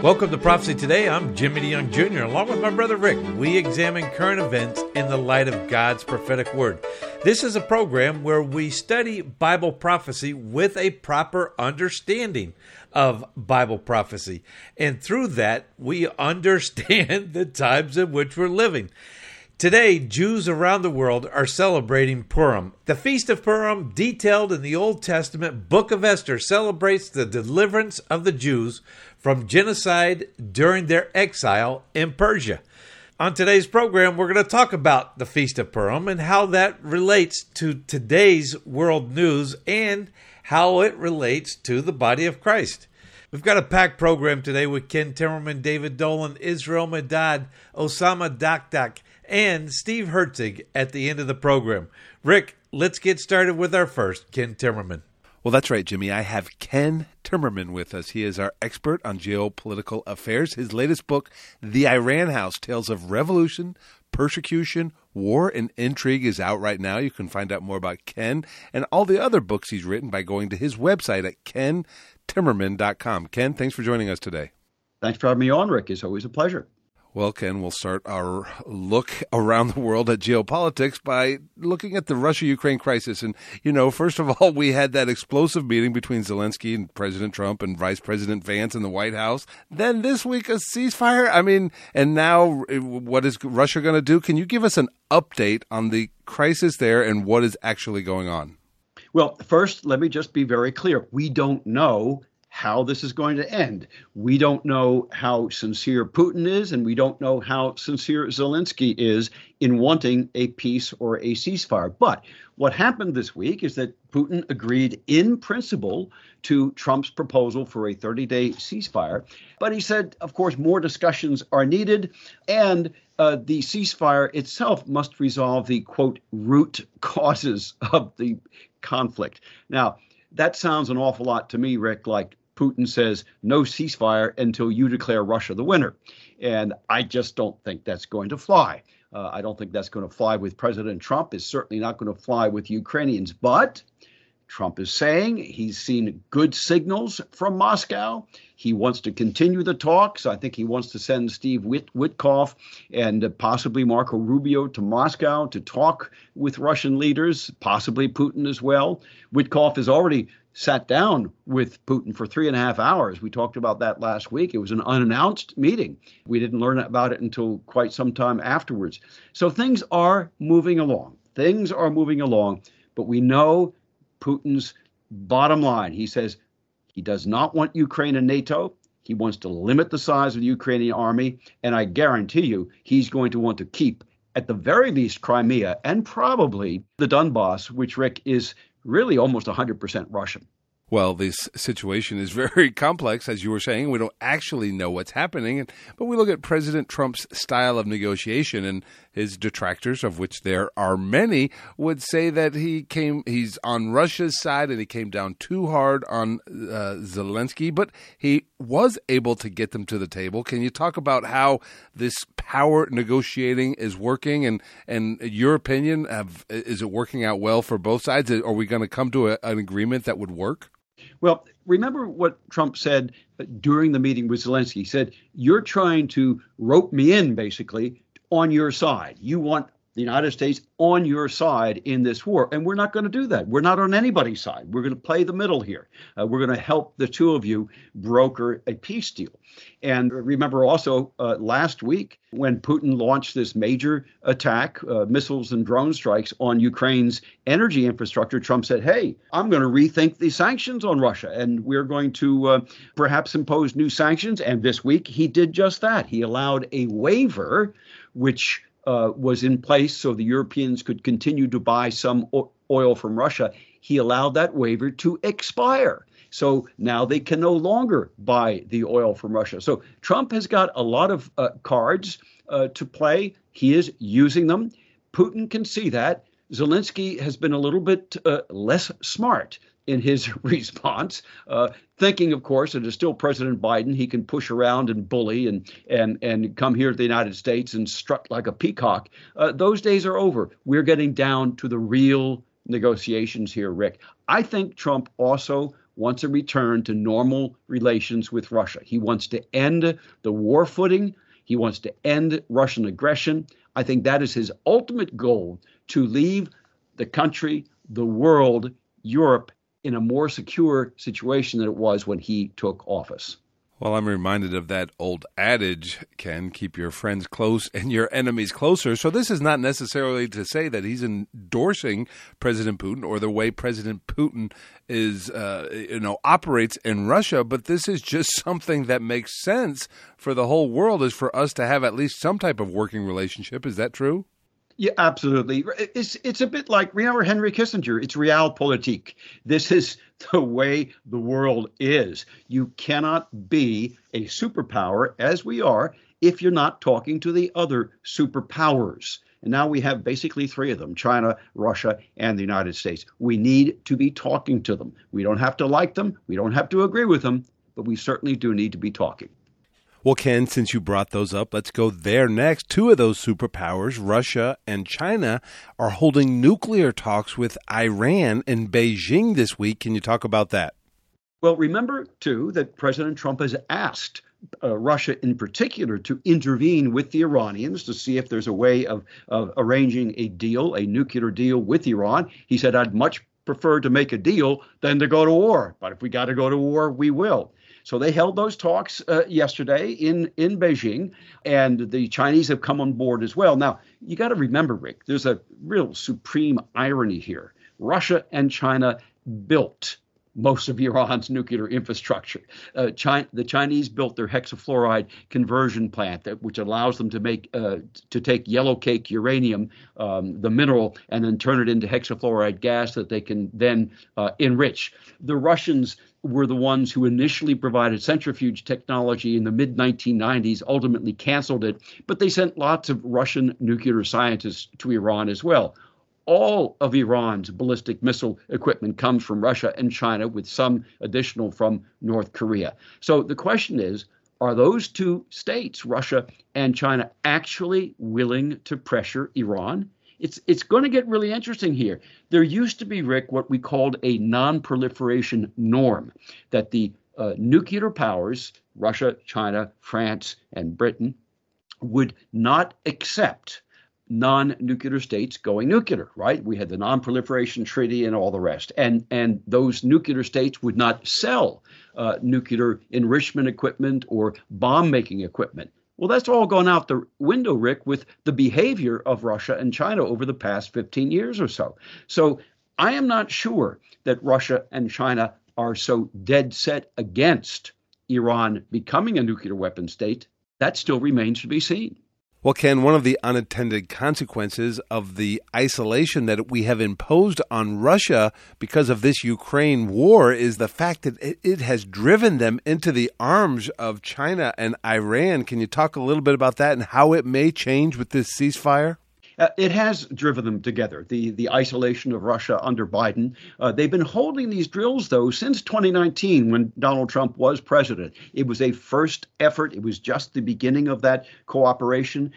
Welcome to Prophecy Today. I'm Jimmy DeYoung Jr. Along with my brother Rick, we examine current events in the light of God's prophetic word. This is a program where we study Bible prophecy with a proper understanding of Bible prophecy. And through that, we understand the times in which we're living. Today, Jews around the world are celebrating Purim. The Feast of Purim, detailed in the Old Testament Book of Esther, celebrates the deliverance of the Jews from genocide during their exile in Persia. On today's program, we're going to talk about the Feast of Purim and how that relates to today's world news and how it relates to the body of Christ. We've got a packed program today with Ken Timmerman, David Dolan, Israel Madad, Osama Dakdak, and Steve Herzig at the end of the program. Rick, let's get started with our first, Ken Timmerman. Well, that's right, Jimmy. I have Ken Timmerman with us. He is our expert on geopolitical affairs. His latest book, The Iran House, Tales of Revolution, Persecution, War, and Intrigue is out right now. You can find out more about Ken and all the other books he's written by going to his website at kentimmerman.com. Ken, thanks for joining us today. Thanks for having me on, Rick. It's always a pleasure. Well, Ken, we'll start our look around the world at geopolitics by looking at the Russia-Ukraine crisis. And, first of all, we had that explosive meeting between Zelensky and President Trump and Vice President Vance in the White House. Then this week, a ceasefire. And now what is Russia going to do? Can you give us an update on the crisis there and what is actually going on? Well, first, let me just be very clear. We don't know how this is going to end. We don't know how sincere Putin is, and we don't know how sincere Zelensky is in wanting a peace or a ceasefire. But what happened this week is that Putin agreed in principle to Trump's proposal for a 30-day ceasefire. But he said, of course, more discussions are needed, and the ceasefire itself must resolve the, quote, root causes of the conflict. Now, that sounds an awful lot to me, Rick, like Putin says no ceasefire until you declare Russia the winner. And I just don't think that's going to fly. I don't think that's going to fly with President Trump. It's certainly not going to fly with Ukrainians. But Trump is saying he's seen good signals from Moscow. He wants to continue the talks. I think he wants to send Steve Witkoff and possibly Marco Rubio to Moscow to talk with Russian leaders, possibly Putin as well. Witkoff has already sat down with Putin for 3.5 hours. We talked about that last week. It was an unannounced meeting. We didn't learn about it until quite some time afterwards. So things are moving along. But we know Putin's bottom line. He says he does not want Ukraine in NATO. He wants to limit the size of the Ukrainian army. And I guarantee you, he's going to want to keep, at the very least, Crimea and probably the Donbass, which, Rick, is really almost 100% Russian. Well, this situation is very complex, as you were saying. We don't actually know what's happening. But we look at President Trump's style of negotiation, and his detractors, of which there are many, would say that he's on Russia's side and he came down too hard on Zelensky. But he was able to get them to the table. Can you talk about how this power negotiating is working? And your opinion, is it working out well for both sides? Are we going to come to an agreement that would work? Well, remember what Trump said during the meeting with Zelensky. He said, you're trying to rope me in, basically, on your side. You want the United States on your side in this war. And we're not going to do that. We're not on anybody's side. We're going to play the middle here. We're going to help the two of you broker a peace deal. And remember also last week when Putin launched this major attack, missiles and drone strikes on Ukraine's energy infrastructure, Trump said, hey, I'm going to rethink the sanctions on Russia and we're going to perhaps impose new sanctions. And this week he did just that. He allowed a waiver which was in place so the Europeans could continue to buy some oil from Russia. He allowed that waiver to expire. So now they can no longer buy the oil from Russia. So Trump has got a lot of cards to play. He is using them. Putin can see that. Zelensky has been a little bit less smart in his response, thinking, of course, that it's still President Biden. He can push around and bully and come here to the United States and strut like a peacock. Those days are over. We're getting down to the real negotiations here, Rick. I think Trump also wants a return to normal relations with Russia. He wants to end the war footing. He wants to end Russian aggression. I think that is his ultimate goal, to leave the country, the world, Europe, in a more secure situation than it was when he took office. Well, I'm reminded of that old adage, Ken, keep your friends close and your enemies closer. So this is not necessarily to say that he's endorsing President Putin or the way President Putin is, operates in Russia, but this is just something that makes sense for the whole world, is for us to have at least some type of working relationship. Is that true? Yeah, absolutely. It's a bit like, remember Henry Kissinger, it's realpolitik. This is the way the world is. You cannot be a superpower, as we are, if you're not talking to the other superpowers. And now we have basically three of them: China, Russia, and the United States. We need to be talking to them. We don't have to like them. We don't have to agree with them, but we certainly do need to be talking. Well, Ken, since you brought those up, let's go there next. Two of those superpowers, Russia and China, are holding nuclear talks with Iran in Beijing this week. Can you talk about that? Well, remember, too, that President Trump has asked Russia in particular to intervene with the Iranians to see if there's a way of arranging a deal, a nuclear deal with Iran. He said, I'd much prefer to make a deal than to go to war. But if we got to go to war, we will. So they held those talks yesterday in Beijing, and the Chinese have come on board as well. Now, you got to remember, Rick, there's a real supreme irony here. Russia and China built most of Iran's nuclear infrastructure. The Chinese built their hexafluoride conversion plant, which allows them to take yellow cake uranium, the mineral, and then turn it into hexafluoride gas that they can then enrich. The Russians were the ones who initially provided centrifuge technology in the mid-1990s, ultimately canceled it, but they sent lots of Russian nuclear scientists to Iran as well. All of Iran's ballistic missile equipment comes from Russia and China, with some additional from North Korea. So the question is, are those two states, Russia and China, actually willing to pressure Iran? It's going to get really interesting here. There used to be, Rick, what we called a non-proliferation norm, that the nuclear powers, Russia, China, France, and Britain, would not accept non-nuclear states going nuclear, right? We had the Non-Proliferation Treaty and all the rest. And those nuclear states would not sell nuclear enrichment equipment or bomb-making equipment. Well, that's all gone out the window, Rick, with the behavior of Russia and China over the past 15 years or so. So I am not sure that Russia and China are so dead set against Iran becoming a nuclear weapon state. That still remains to be seen. Well, Ken, one of the unintended consequences of the isolation that we have imposed on Russia because of this Ukraine war is the fact that it has driven them into the arms of China and Iran. Can you talk a little bit about that and how it may change with this ceasefire? It has driven them together, the isolation of Russia under Biden. They've been holding these drills, though, since 2019 when Donald Trump was president. It was a first effort. It was just the beginning of that cooperation.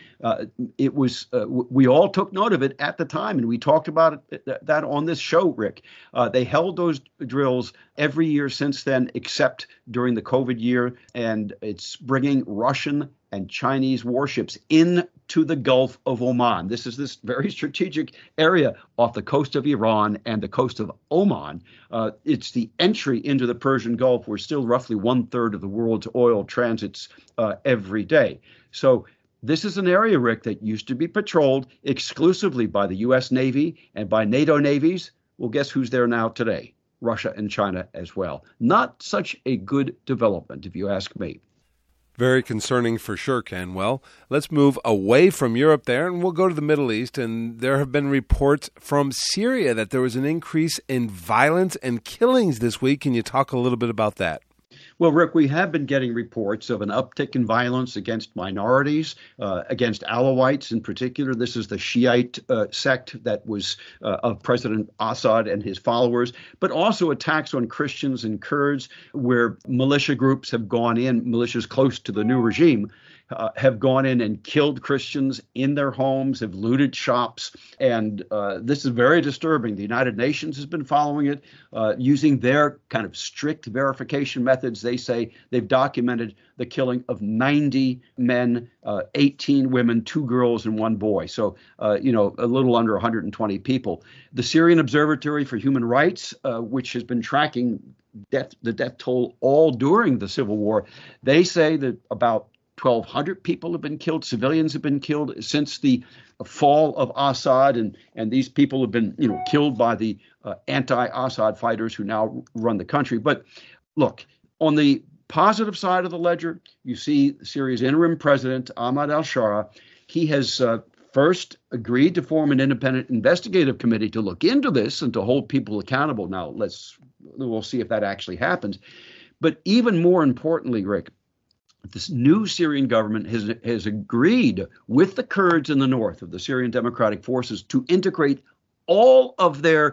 We all took note of it at the time, and we talked about that on this show, Rick. They held those drills every year since then, except during the COVID year, and it's bringing Russian and Chinese warships into the Gulf of Oman. This is this very strategic area off the coast of Iran and the coast of Oman. It's the entry into the Persian Gulf, where still roughly 1/3 of the world's oil transits every day. So this is an area, Rick, that used to be patrolled exclusively by the U.S. Navy and by NATO navies. Well, guess who's there now today? Russia and China as well. Not such a good development, if you ask me. Very concerning for sure, Ken. Well, let's move away from Europe there, and we'll go to the Middle East. And there have been reports from Syria that there was an increase in violence and killings this week. Can you talk a little bit about that? Well, Rick, we have been getting reports of an uptick in violence against minorities, against Alawites in particular. This is the Shiite sect that was of President Assad and his followers, but also attacks on Christians and Kurds, where militia groups have gone in, militias close to the new regime have gone in and killed Christians in their homes, have looted shops. And this is very disturbing. The United Nations has been following it, using their kind of strict verification methods. They say they've documented the killing of 90 men, 18 women, 2 girls, and 1 boy. So, a little under 120 people. The Syrian Observatory for Human Rights, which has been tracking the death toll all during the civil war, they say that about 1,200 people have been killed, civilians have been killed since the fall of Assad, and these people have been, killed by the anti-Assad fighters who now run the country. But look, on the positive side of the ledger, you see Syria's interim president, Ahmad al-Shara. He has first agreed to form an independent investigative committee to look into this and to hold people accountable. Now, we'll see if that actually happens. But even more importantly, Rick, this new Syrian government has agreed with the Kurds in the north of the Syrian Democratic Forces to integrate all of their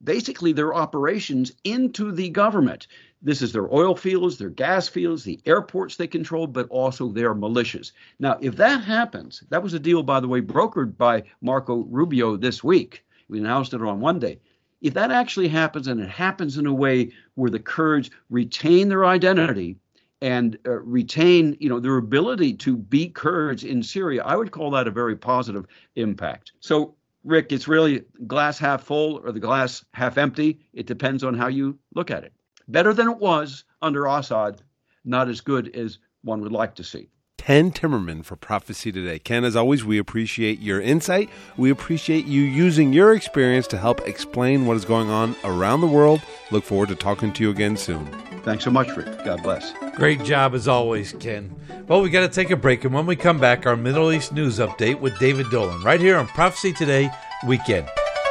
operations into the government. This is their oil fields, their gas fields, the airports they control, but also their militias. Now, if that happens, that was a deal, by the way, brokered by Marco Rubio this week. We announced it on Monday. If that actually happens, and it happens in a way where the Kurds retain their identity and retain, their ability to be Kurds in Syria, I would call that a very positive impact. So, Rick, it's really glass half full or the glass half empty. It depends on how you look at it. Better than it was under Assad, not as good as one would like to see. Ken Timmerman for Prophecy Today. Ken, as always, we appreciate your insight. We appreciate you using your experience to help explain what is going on around the world. Look forward to talking to you again soon. Thanks so much, Rick. God bless. Great job as always, Ken. Well, we got to take a break, and when we come back, our Middle East news update with David Dolan, right here on Prophecy Today Weekend.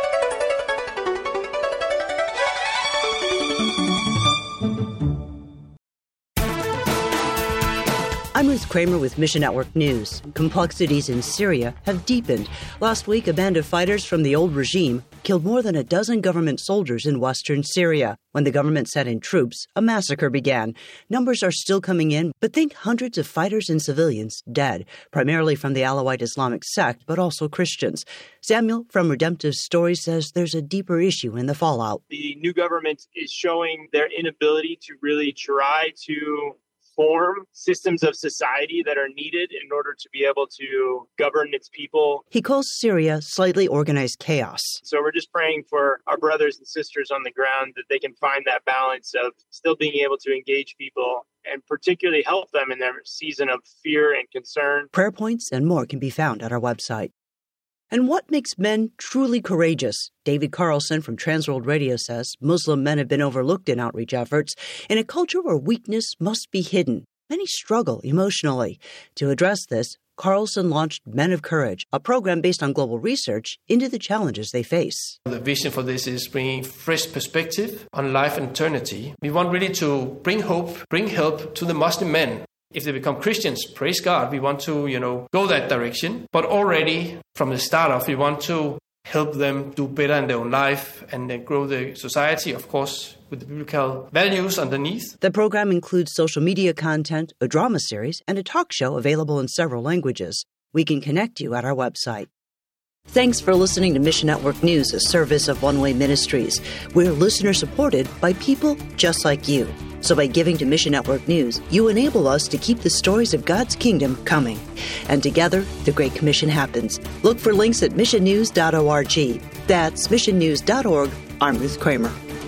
I'm Ruth Kramer with Mission Network News. Complexities in Syria have deepened. Last week, a band of fighters from the old regime killed more than a dozen government soldiers in western Syria. When the government sent in troops, a massacre began. Numbers are still coming in, but think hundreds of fighters and civilians dead, primarily from the Alawite Islamic sect, but also Christians. Samuel from Redemptive Stories says there's a deeper issue in the fallout. The new government is showing their inability to really try to form systems of society that are needed in order to be able to govern its people. He calls Syria slightly organized chaos. So we're just praying for our brothers and sisters on the ground that they can find that balance of still being able to engage people and particularly help them in their season of fear and concern. Prayer points and more can be found at our website. And what makes men truly courageous? David Carlson from Transworld Radio says Muslim men have been overlooked in outreach efforts in a culture where weakness must be hidden. Many struggle emotionally. To address this, Carlson launched Men of Courage, a program based on global research into the challenges they face. The vision for this is bringing fresh perspective on life and eternity. We want really to bring hope, bring help to the Muslim men. If they become Christians, praise God, we want to, go that direction. But already from the start off, we want to help them do better in their own life and then grow the society, of course, with the biblical values underneath. The program includes social media content, a drama series, and a talk show available in several languages. We can connect you at our website. Thanks for listening to Mission Network News, a service of One Way Ministries. We're listener-supported by people just like you. So by giving to Mission Network News, you enable us to keep the stories of God's kingdom coming. And together, the Great Commission happens. Look for links at missionnews.org. That's missionnews.org. I'm Ruth Kramer.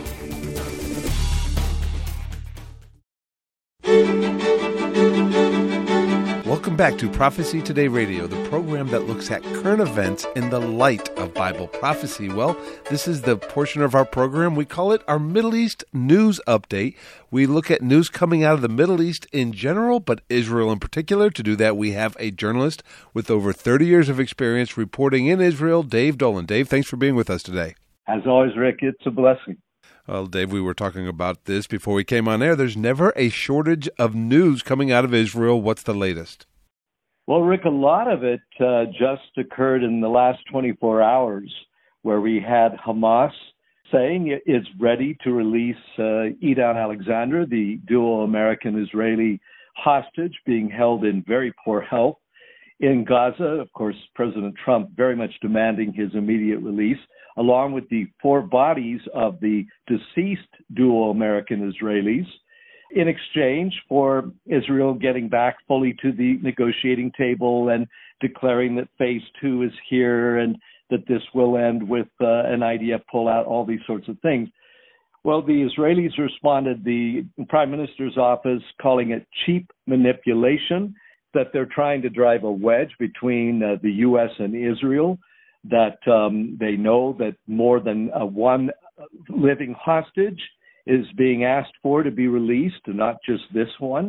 Welcome back to Prophecy Today Radio, the program that looks at current events in the light of Bible prophecy. Well, this is the portion of our program. We call it our Middle East News Update. We look at news coming out of the Middle East in general, but Israel in particular. To do that, we have a journalist with over 30 years of experience reporting in Israel, Dave Dolan. Dave, thanks for being with us today. As always, Rick, it's a blessing. Well, Dave, we were talking about this before we came on air. There's never a shortage of news coming out of Israel. What's the latest? Well, Rick, a lot of it just occurred in the last 24 hours, where we had Hamas saying it's ready to release Eitan Alexander, the dual American-Israeli hostage being held in very poor health in Gaza. Of course, President Trump very much demanding his immediate release, along with the 4 bodies of the deceased dual American Israelis, in exchange for Israel getting back fully to the negotiating table and declaring that phase 2 is here and that this will end with an IDF pullout, all these sorts of things. Well, the Israelis responded, the Prime Minister's office, calling it cheap manipulation, that they're trying to drive a wedge between the U.S. and Israel, that they know that more than one living hostage is being asked for to be released, and not just this one.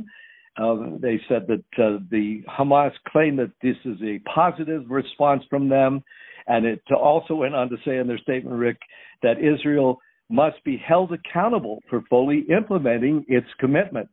They said that the Hamas claimed that this is a positive response from them, and it also went on to say in their statement, Rick, that Israel must be held accountable for fully implementing its commitments.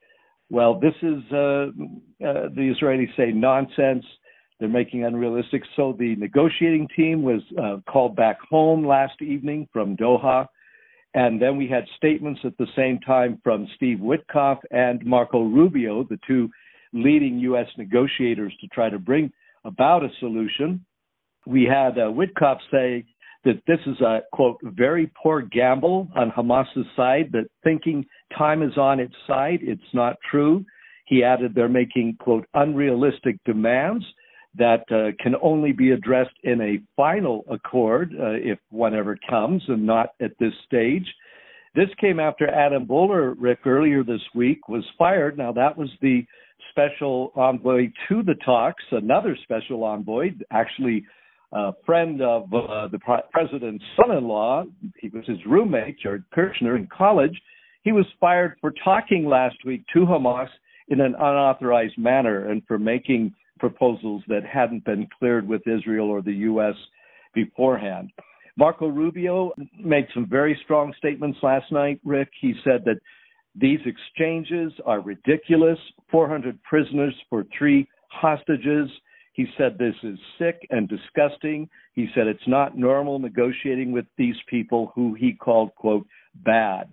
Well, this is, the Israelis say, nonsense. They're making unrealistic. So the negotiating team was called back home last evening from Doha. And then we had statements at the same time from Steve Witkoff and Marco Rubio, the 2 leading U.S. negotiators, to try to bring about a solution. We had Witkoff say that this is a, quote, very poor gamble on Hamas's side, that thinking time is on its side. It's not true. He added they're making, quote, unrealistic demands that can only be addressed in a final accord if one ever comes, and not at this stage. This came after Adam Boehler, Rick, earlier this week was fired. Now, that was the special envoy to the talks, another special envoy, actually a friend of the president's son-in-law. He was his roommate, Jared Kushner, in college. He was fired for talking last week to Hamas in an unauthorized manner and for making proposals that hadn't been cleared with Israel or the U.S. beforehand. Marco Rubio made some very strong statements last night, Rick. He said that these exchanges are ridiculous, 400 prisoners for 3 hostages. He said this is sick and disgusting. He said it's not normal negotiating with these people who he called, quote, bad.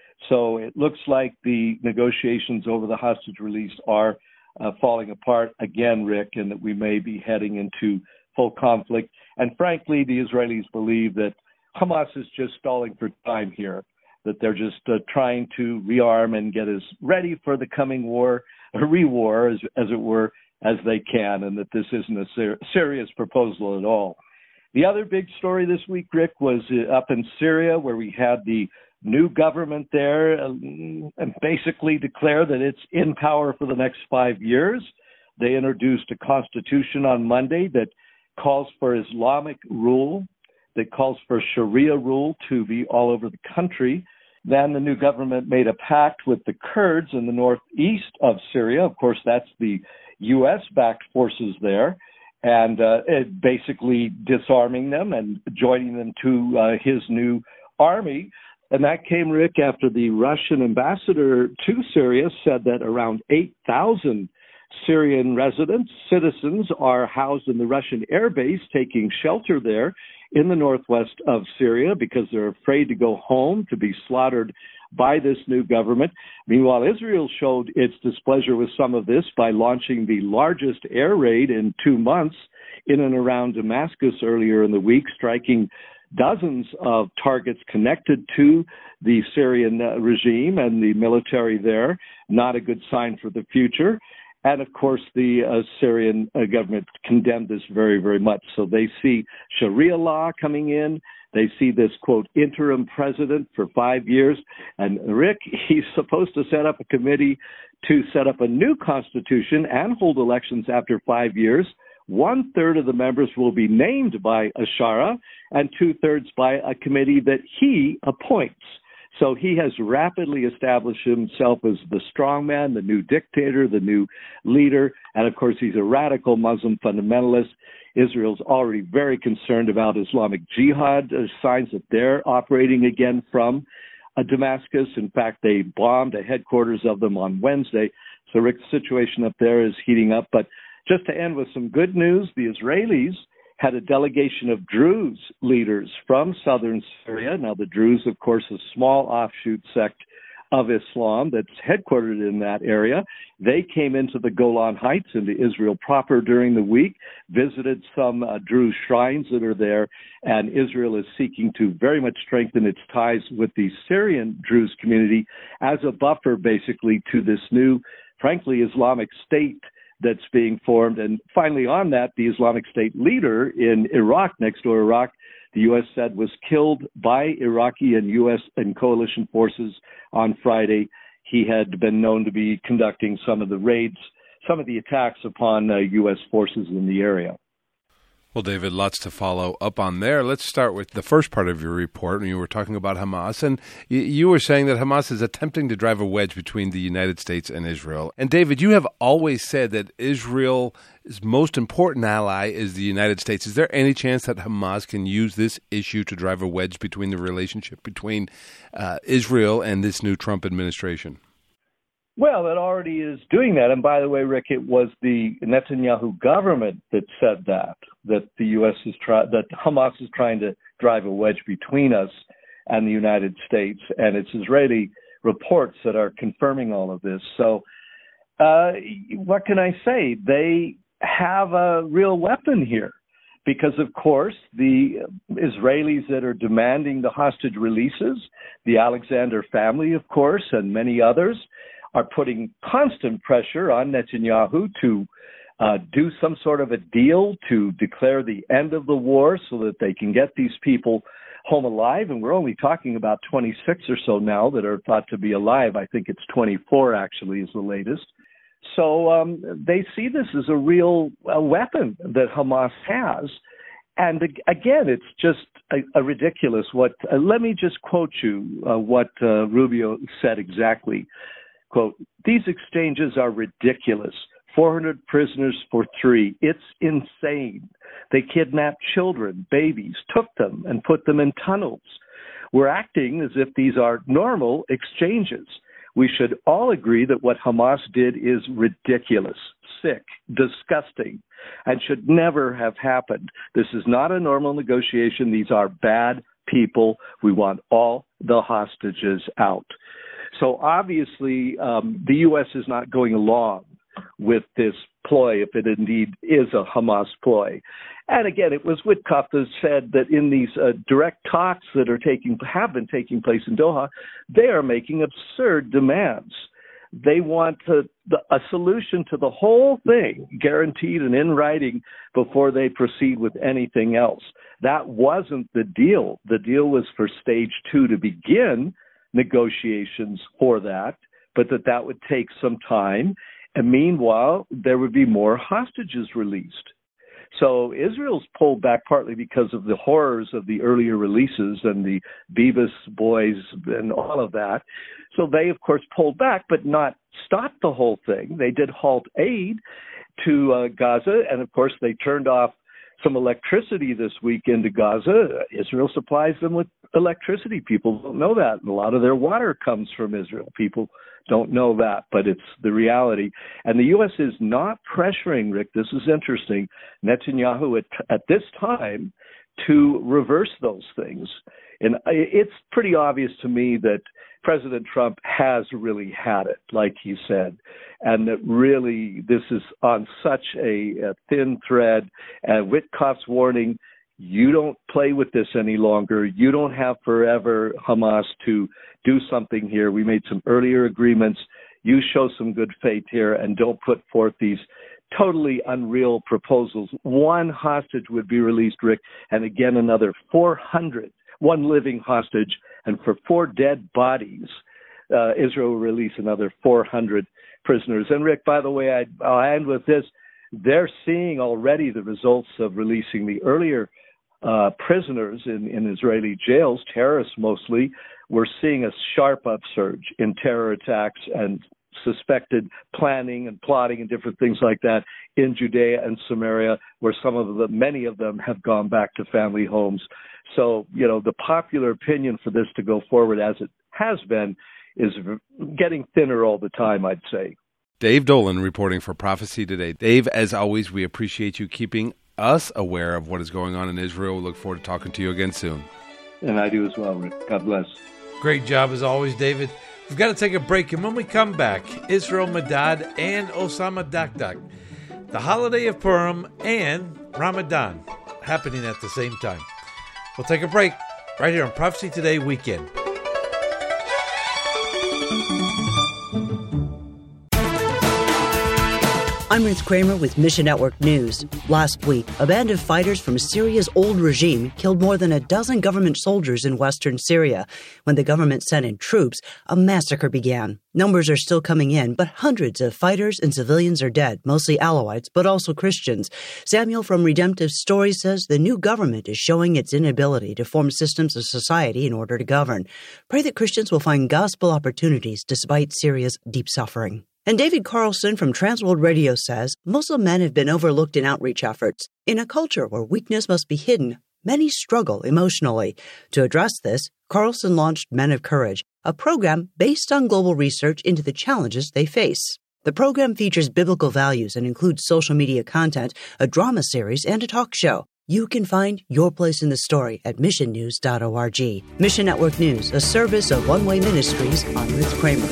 So it looks like the negotiations over the hostage release are falling apart again, Rick, and that we may be heading into full conflict. And frankly, the Israelis believe that Hamas is just stalling for time here, that they're just trying to rearm and get as ready for the coming war, a re-war, as it were, as they can, and that this isn't a serious proposal at all. The other big story this week, Rick, was up in Syria, where we had the new government there and basically declare that it's in power for the next 5 years. They introduced a constitution on Monday that calls for Islamic rule, that calls for Sharia rule to be all over the country. Then the new government made a pact with the Kurds in the northeast of Syria. Of course, that's the U.S.-backed forces there, and basically disarming them and joining them to his new army. And that came, Rick, after the Russian ambassador to Syria said that around 8,000 Syrian residents, citizens, are housed in the Russian air base, taking shelter there in the northwest of Syria because they're afraid to go home, to be slaughtered by this new government. Meanwhile, Israel showed its displeasure with some of this by launching the largest air raid in 2 months in and around Damascus earlier in the week, striking dozens of targets connected to the Syrian regime and the military there. Not a good sign for the future. And, of course, the Syrian government condemned this very, very much. So they see Sharia law coming in. They see this, quote, interim president for 5 years. And, Rick, he's supposed to set up a committee to set up a new constitution and hold elections after 5 years. 1/3 of the members will be named by a shara and 2/3 by a committee that he appoints. So he has rapidly established himself as the strongman, the new dictator, the new leader. And, of course, he's a radical Muslim fundamentalist. Israel's already very concerned about Islamic Jihad, signs that they're operating again from Damascus. In fact, they bombed the headquarters of them on Wednesday. So, Rick, the situation up there is heating up. But just to end with some good news, the Israelis had a delegation of Druze leaders from southern Syria. Now, the Druze, of course, a small offshoot sect of Islam that's headquartered in that area. They came into the Golan Heights, into Israel proper during the week, visited some Druze shrines that are there, and Israel is seeking to very much strengthen its ties with the Syrian Druze community as a buffer, basically, to this new, frankly, Islamic State that's being formed. And finally on that, the Islamic State leader in Iraq, next door Iraq, the U.S. said was killed by Iraqi and U.S. and coalition forces on Friday. He had been known to be conducting some of the raids, some of the attacks upon U.S. forces in the area. Well, David, lots to follow up on there. Let's start with the first part of your report when you were talking about Hamas. And you were saying that Hamas is attempting to drive a wedge between the United States and Israel. And David, you have always said that Israel's most important ally is the United States. Is there any chance that Hamas can use this issue to drive a wedge between the relationship between Israel and this new Trump administration? Well, it already is doing that. And by the way, Rick, it was the Netanyahu government that said that the U.S. that Hamas is trying to drive a wedge between us and the United States. And it's Israeli reports that are confirming all of this. So what can I say? They have a real weapon here because, of course, the Israelis that are demanding the hostage releases, the Alexander family, of course, and many others, are putting constant pressure on Netanyahu to do some sort of a deal to declare the end of the war so that they can get these people home alive. And we're only talking about 26 or so now that are thought to be alive. I think it's 24 actually is the latest. So they see this as a real weapon that Hamas has. And again, it's just a ridiculous let me just quote you what Rubio said exactly. Quote, "These exchanges are ridiculous. 400 prisoners for 3. It's insane. They kidnapped children, babies, took them, and put them in tunnels. We're acting as if these are normal exchanges. We should all agree that what Hamas did is ridiculous, sick, disgusting, and should never have happened. This is not a normal negotiation. These are bad people. We want all the hostages out." So obviously, the U.S. is not going along with this ploy, if it indeed is a Hamas ploy. And again, it was Witkoff that said that in these direct talks that have been taking place in Doha, they are making absurd demands. They want a solution to the whole thing, guaranteed and in writing, before they proceed with anything else. That wasn't the deal. The deal was for stage 2 to begin negotiations for that, but that would take some time. And meanwhile, there would be more hostages released. So Israel's pulled back partly because of the horrors of the earlier releases and the Beavis boys and all of that. So they, of course, pulled back, but not stopped the whole thing. They did halt aid to Gaza, and of course, they turned off some electricity this week into Gaza. Israel supplies them with electricity. People don't know that. And a lot of their water comes from Israel. People don't know that, but it's the reality. And the U.S. is not pressuring, Rick, this is interesting, Netanyahu at this time to reverse those things. And it's pretty obvious to me that President Trump has really had it, like he said, and that really this is on such a thin thread. And Witkoff's warning, you don't play with this any longer. You don't have forever, Hamas, to do something here. We made some earlier agreements. You show some good faith here and don't put forth these totally unreal proposals. One hostage would be released, Rick, and again another 400. One living hostage, and for 4 dead bodies, Israel will release another 400 prisoners. And Rick, by the way, I'll end with this. They're seeing already the results of releasing the earlier prisoners in Israeli jails, terrorists mostly. We're seeing a sharp upsurge in terror attacks and suspected planning and plotting and different things like that in Judea and Samaria, where many of them have gone back to family homes. So, the popular opinion for this to go forward as it has been is getting thinner all the time, I'd say. Dave Dolan reporting for Prophecy Today. Dave, as always, we appreciate you keeping us aware of what is going on in Israel. We look forward to talking to you again soon. And I do as well, Rick. God bless. Great job as always, David. We've got to take a break, and when we come back, Israel Madad and Osama Dakdak, the holiday of Purim and Ramadan happening at the same time. We'll take a break right here on Prophecy Today Weekend. I'm Ruth Kramer with Mission Network News. Last week, a band of fighters from Syria's old regime killed more than a dozen government soldiers in western Syria. When the government sent in troops, a massacre began. Numbers are still coming in, but hundreds of fighters and civilians are dead, mostly Alawites, but also Christians. Samuel from Redemptive Stories says the new government is showing its inability to form systems of society in order to govern. Pray that Christians will find gospel opportunities despite Syria's deep suffering. And David Carlson from Transworld Radio says Muslim men have been overlooked in outreach efforts. In a culture where weakness must be hidden, many struggle emotionally. To address this, Carlson launched Men of Courage, a program based on global research into the challenges they face. The program features biblical values and includes social media content, a drama series, and a talk show. You can find your place in the story at missionnews.org. Mission Network News, a service of One Way Ministries. I'm Ruth Kramer.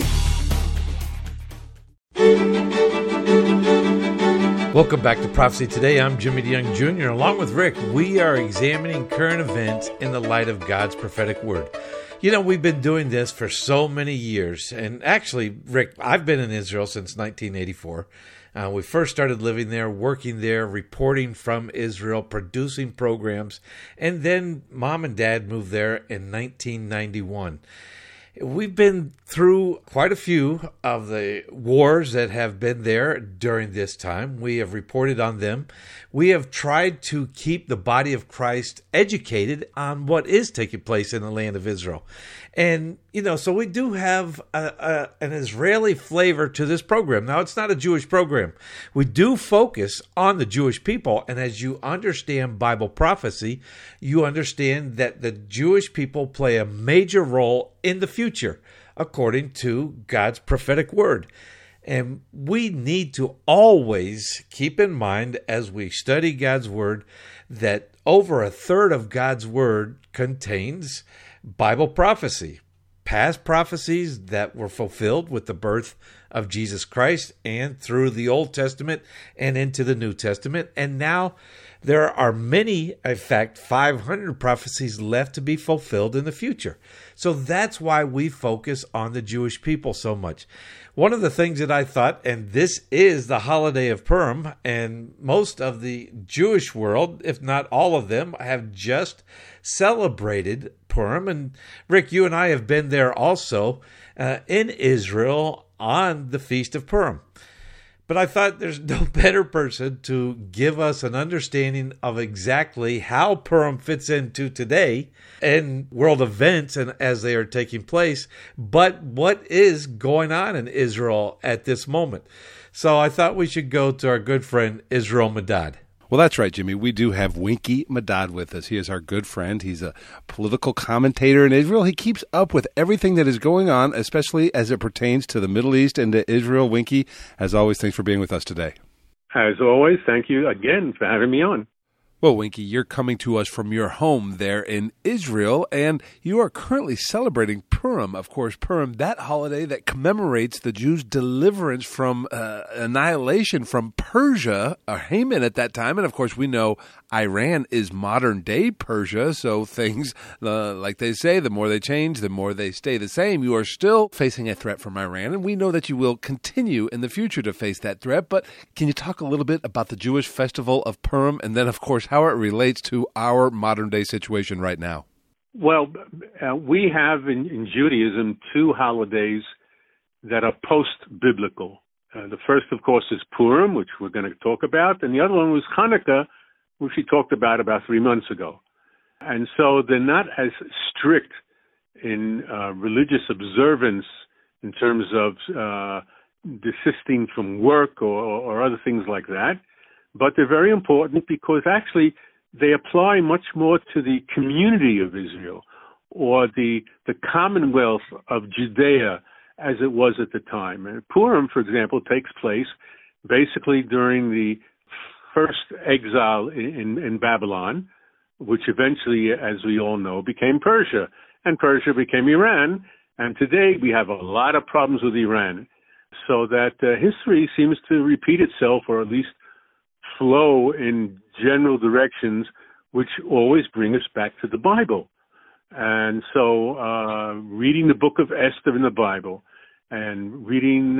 Welcome back to Prophecy Today. I'm Jimmy DeYoung Jr. Along with Rick, we are examining current events in the light of God's prophetic word. You know, we've been doing this for so many years. And actually, Rick, I've been in Israel since 1984. We first started living there, working there, reporting from Israel, producing programs. And then Mom and Dad moved there in 1991. We've been through quite a few of the wars that have been there during this time. We have reported on them. We have tried to keep the body of Christ educated on what is taking place in the land of Israel. And, you know, so we do have an Israeli flavor to this program. Now, it's not a Jewish program. We do focus on the Jewish people. And as you understand Bible prophecy, you understand that the Jewish people play a major role in the future, according to God's prophetic word. And we need to always keep in mind as we study God's word that over a third of God's word contains Bible prophecy, past prophecies that were fulfilled with the birth of Jesus Christ and through the Old Testament and into the New Testament. And now there are many, in fact, 500 prophecies left to be fulfilled in the future. So that's why we focus on the Jewish people so much. One of the things that I thought, and this is the holiday of Purim, and most of the Jewish world, if not all of them, have just celebrated Purim. And Rick, you and I have been there also in Israel on the Feast of Purim. But I thought there's no better person to give us an understanding of exactly how Purim fits into today and world events and as they are taking place, but what is going on in Israel at this moment. So I thought we should go to our good friend Israel Madad. Well, that's right, Jimmy. We do have Winky Madad with us. He is our good friend. He's a political commentator in Israel. He keeps up with everything that is going on, especially as it pertains to the Middle East and to Israel. Winky, as always, thanks for being with us today. As always, thank you again for having me on. Well, Winky, you're coming to us from your home there in Israel, and you are currently celebrating Purim. Of course, Purim, that holiday that commemorates the Jews' deliverance from annihilation from Persia, or Haman at that time. And, of course, we know Iran is modern-day Persia, so things, like they say, the more they change, the more they stay the same. You are still facing a threat from Iran, and we know that you will continue in the future to face that threat. But can you talk a little bit about the Jewish festival of Purim, and then, of course, how it relates to our modern-day situation right now? Well, we have in Judaism two holidays that are post-biblical. The first, of course, is Purim, which we're going to talk about, and the other one was Hanukkah, which we talked about 3 months ago. And so they're not as strict in religious observance in terms of desisting from work or other things like that. But they're very important because actually they apply much more to the community of Israel or the commonwealth of Judea as it was at the time. And Purim, for example, takes place basically during the first exile in Babylon, which eventually, as we all know, became Persia. And Persia became Iran, And today we have a lot of problems with Iran. So that history seems to repeat itself, or at least flow in general directions, which always bring us back to the Bible. And so reading the book of Esther in the Bible, and reading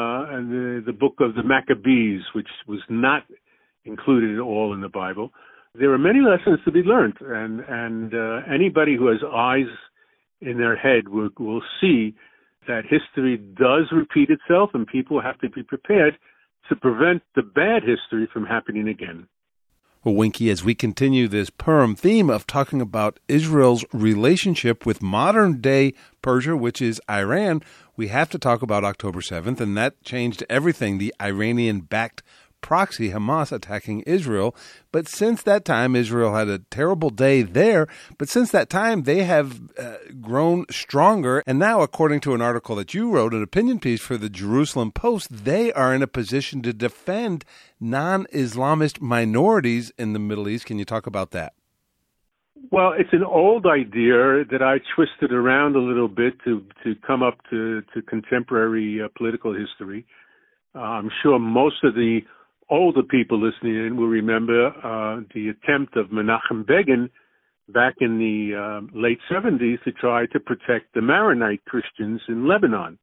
the book of the Maccabees, which was not included at all in the Bible, there are many lessons to be learned. And anybody who has eyes in their head will see that history does repeat itself, and people have to be prepared to prevent the bad history from happening again. Well, Winky, as we continue this Purim theme of talking about Israel's relationship with modern-day Persia, which is Iran, we have to talk about October 7th, and that changed everything, the Iranian-backed proxy, Hamas, attacking Israel. But since that time, Israel had a terrible day there. But since that time, they have grown stronger. And now, according to an article that you wrote, an opinion piece for the Jerusalem Post, they are in a position to defend non-Islamist minorities in the Middle East. Can you talk about that? Well, it's an old idea that I twisted around a little bit to come up to contemporary political history. I'm sure most of the older people listening in will remember the attempt of Menachem Begin back in the late 70s to try to protect the Maronite Christians in Lebanon.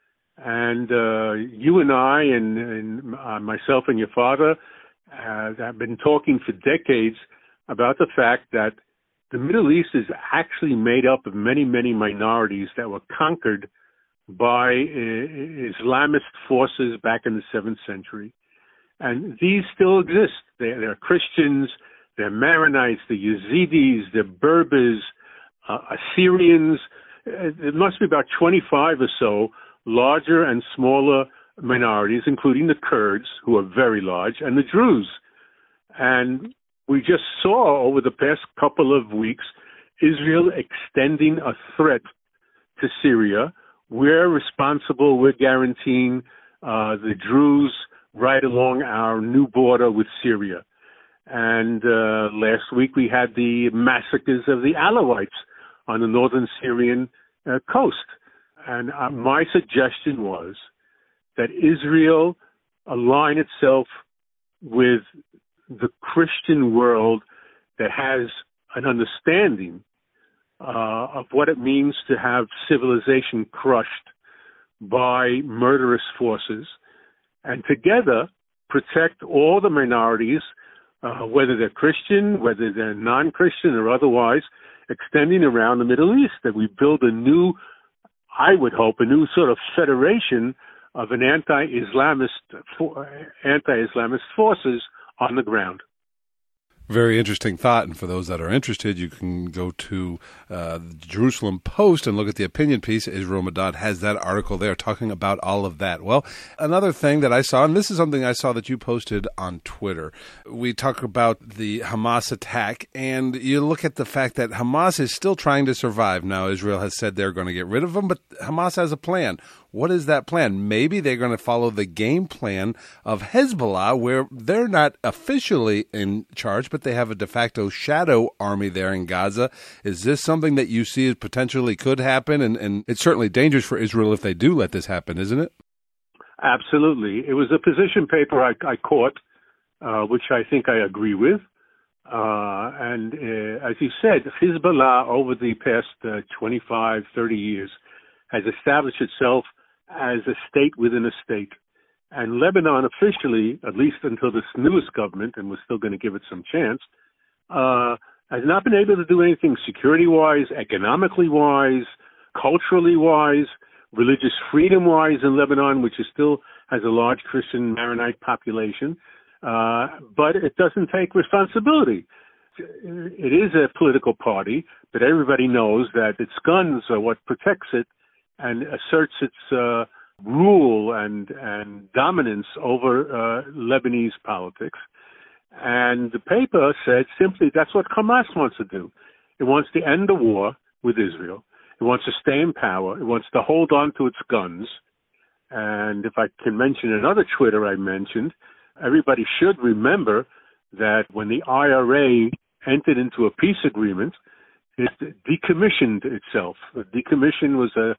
And you and I and myself and your father have been talking for decades about the fact that the Middle East is actually made up of many, many minorities that were conquered by Islamist forces back in the 7th century. And these still exist. They're Christians, they're Maronites, they're Yazidis, they're Berbers, Assyrians. There must be about 25 or so larger and smaller minorities, including the Kurds, who are very large, and the Druze. And we just saw over the past couple of weeks Israel extending a threat to Syria. We're responsible, we're guaranteeing the Druze right along our new border with Syria. And last week we had the massacres of the Alawites on the northern Syrian coast. And my suggestion was that Israel align itself with the Christian world that has an understanding of what it means to have civilization crushed by murderous forces, and together protect all the minorities, whether they're Christian, whether they're non-Christian or otherwise, extending around the Middle East, that we build a new, I would hope, a new sort of federation of an anti-Islamist forces on the ground. Very interesting thought, and for those that are interested, you can go to the Jerusalem Post and look at the opinion piece. Israel Madad has that article there talking about all of that. Well, another thing that I saw, and this is something I saw that you posted on Twitter, we talk about the Hamas attack, and you look at the fact that Hamas is still trying to survive. Now, Israel has said they're going to get rid of them, but Hamas has a plan. What is that plan? Maybe they're going to follow the game plan of Hezbollah, where they're not officially in charge, but they have a de facto shadow army there in Gaza. Is this something that you see as potentially could happen? And it's certainly dangerous for Israel if they do let this happen, isn't it? Absolutely. It was a position paper I caught, which I think I agree with. And as you said, Hezbollah over the past 25, 30 years has established itself as a state within a state. And Lebanon officially, at least until this newest government, and we're still going to give it some chance, has not been able to do anything security-wise, economically-wise, culturally-wise, religious freedom-wise in Lebanon, which is still has a large Christian Maronite population. But it doesn't take responsibility. It is a political party, but everybody knows that its guns are what protects it and asserts its rule and dominance over Lebanese politics. And the paper said simply that's what Hamas wants to do. It wants to end the war with Israel. It wants to stay in power. It wants to hold on to its guns. And if I can mention another Twitter I mentioned, everybody should remember that when the IRA entered into a peace agreement, it decommissioned itself. The decommission was a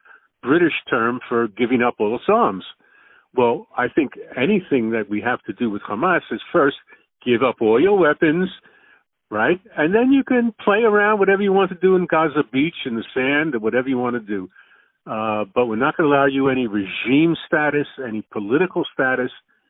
British term for giving up all arms. Well, I think anything that we have to do with Hamas is first give up all your weapons, right? And then you can play around whatever you want to do in Gaza Beach, in the sand, or whatever you want to do. But we're not going to allow you any regime status, any political status.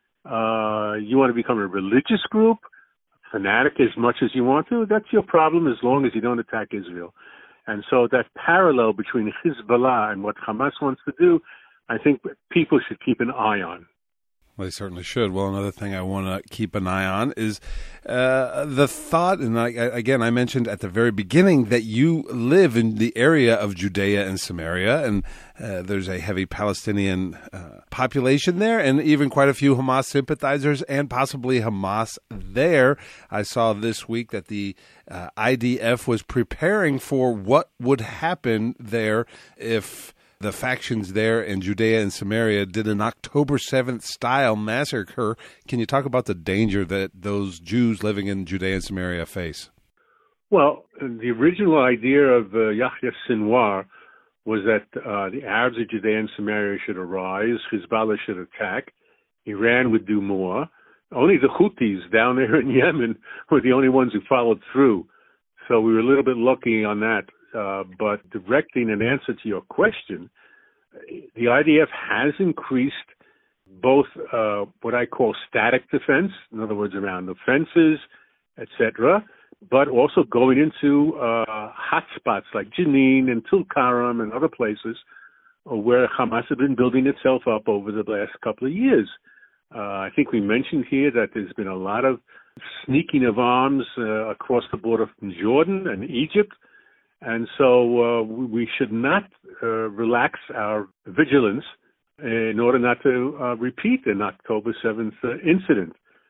You want to become a religious group, fanatic as much as you want to, that's your problem as long as you don't attack Israel. And so that parallel between Hezbollah and what Hamas wants to do, I think people should keep an eye on. Well, they certainly should. Well, another thing I want to keep an eye on is the thought, and I mentioned at the very beginning that you live in the area of Judea and Samaria, and there's a heavy Palestinian population there, and even quite a few Hamas sympathizers and possibly Hamas there. I saw this week that the IDF was preparing for what would happen there if the factions there in Judea and Samaria did an October 7th style massacre. Can you talk about the danger that those Jews living in Judea and Samaria face? Well, the original idea of Yahya Sinwar was that the Arabs of Judea and Samaria should arise, Hezbollah should attack, Iran would do more. Only the Houthis down there in Yemen were the only ones who followed through. So we were a little bit lucky on that. But directing an answer to your question, the IDF has increased both what I call static defense, in other words, around the fences, etc., but also going into hotspots like Jenin and Tulkarm and other places where Hamas has been building itself up over the last couple of years. I think we mentioned here that there's been a lot of sneaking of arms across the border from Jordan and Egypt. And so we should not relax our vigilance in order not to repeat an October 7th incident.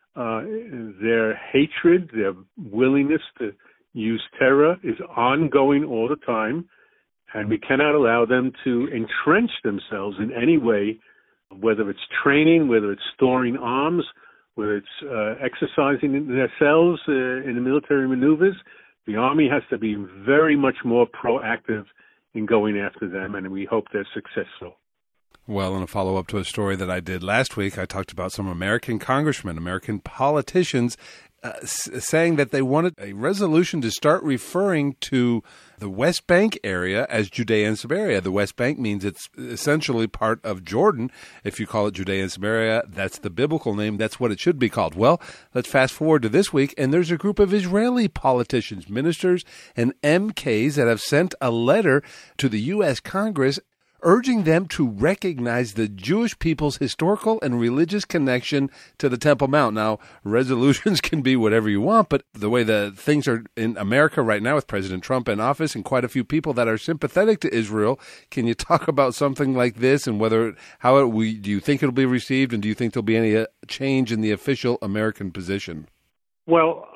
Their hatred, their willingness to use terror is ongoing all the time, and we cannot allow them to entrench themselves in any way, whether it's training, whether it's storing arms, whether it's exercising themselves in the military maneuvers. The Army has to be very much more proactive in going after them, and we hope they're successful. Well, in a follow-up to a story that I did last week, I talked about some American congressmen, American politicians, saying that they wanted a resolution to start referring to the West Bank area as Judea and Samaria. The West Bank means it's essentially part of Jordan. If you call it Judea and Samaria, that's the biblical name. That's what it should be called. Well, let's fast forward to this week, and there's a group of Israeli politicians, ministers, and MKs that have sent a letter to the U.S. Congress urging them to recognize the Jewish people's historical and religious connection to the Temple Mount. Now, resolutions can be whatever you want, but the way the things are in America right now with President Trump in office and quite a few people that are sympathetic to Israel, can you talk about something like this and do you think it'll be received, and do you think there'll be any change in the official American position? Well,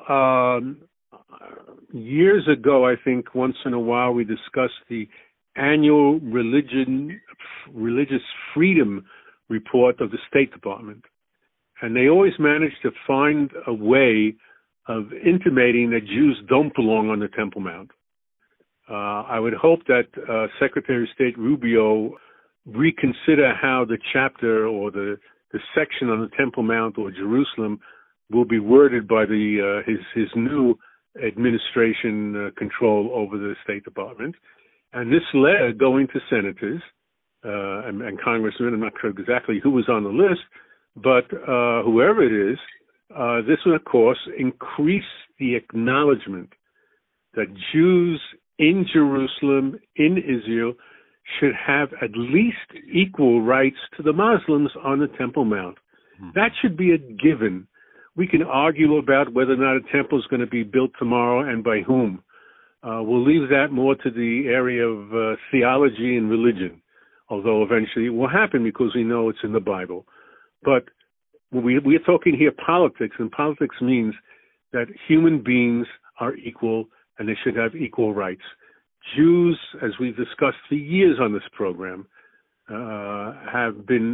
years ago, I think once in a while we discussed the annual religious freedom report of the State Department. And they always manage to find a way of intimating that Jews don't belong on the Temple Mount. I would hope that Secretary of State Rubio reconsider how the chapter or the section on the Temple Mount or Jerusalem will be worded by his new administration control over the State Department. And this letter going to senators and congressmen, I'm not sure exactly who was on the list, but whoever it is, this would, of course, increase the acknowledgement that Jews in Jerusalem, in Israel, should have at least equal rights to the Muslims on the Temple Mount. That should be a given. We can argue about whether or not a temple is going to be built tomorrow and by whom. We'll leave that more to the area of theology and religion, although eventually it will happen because we know it's in the Bible. But we're talking here politics, and politics means that human beings are equal and they should have equal rights. Jews, as we've discussed for years on this program, have been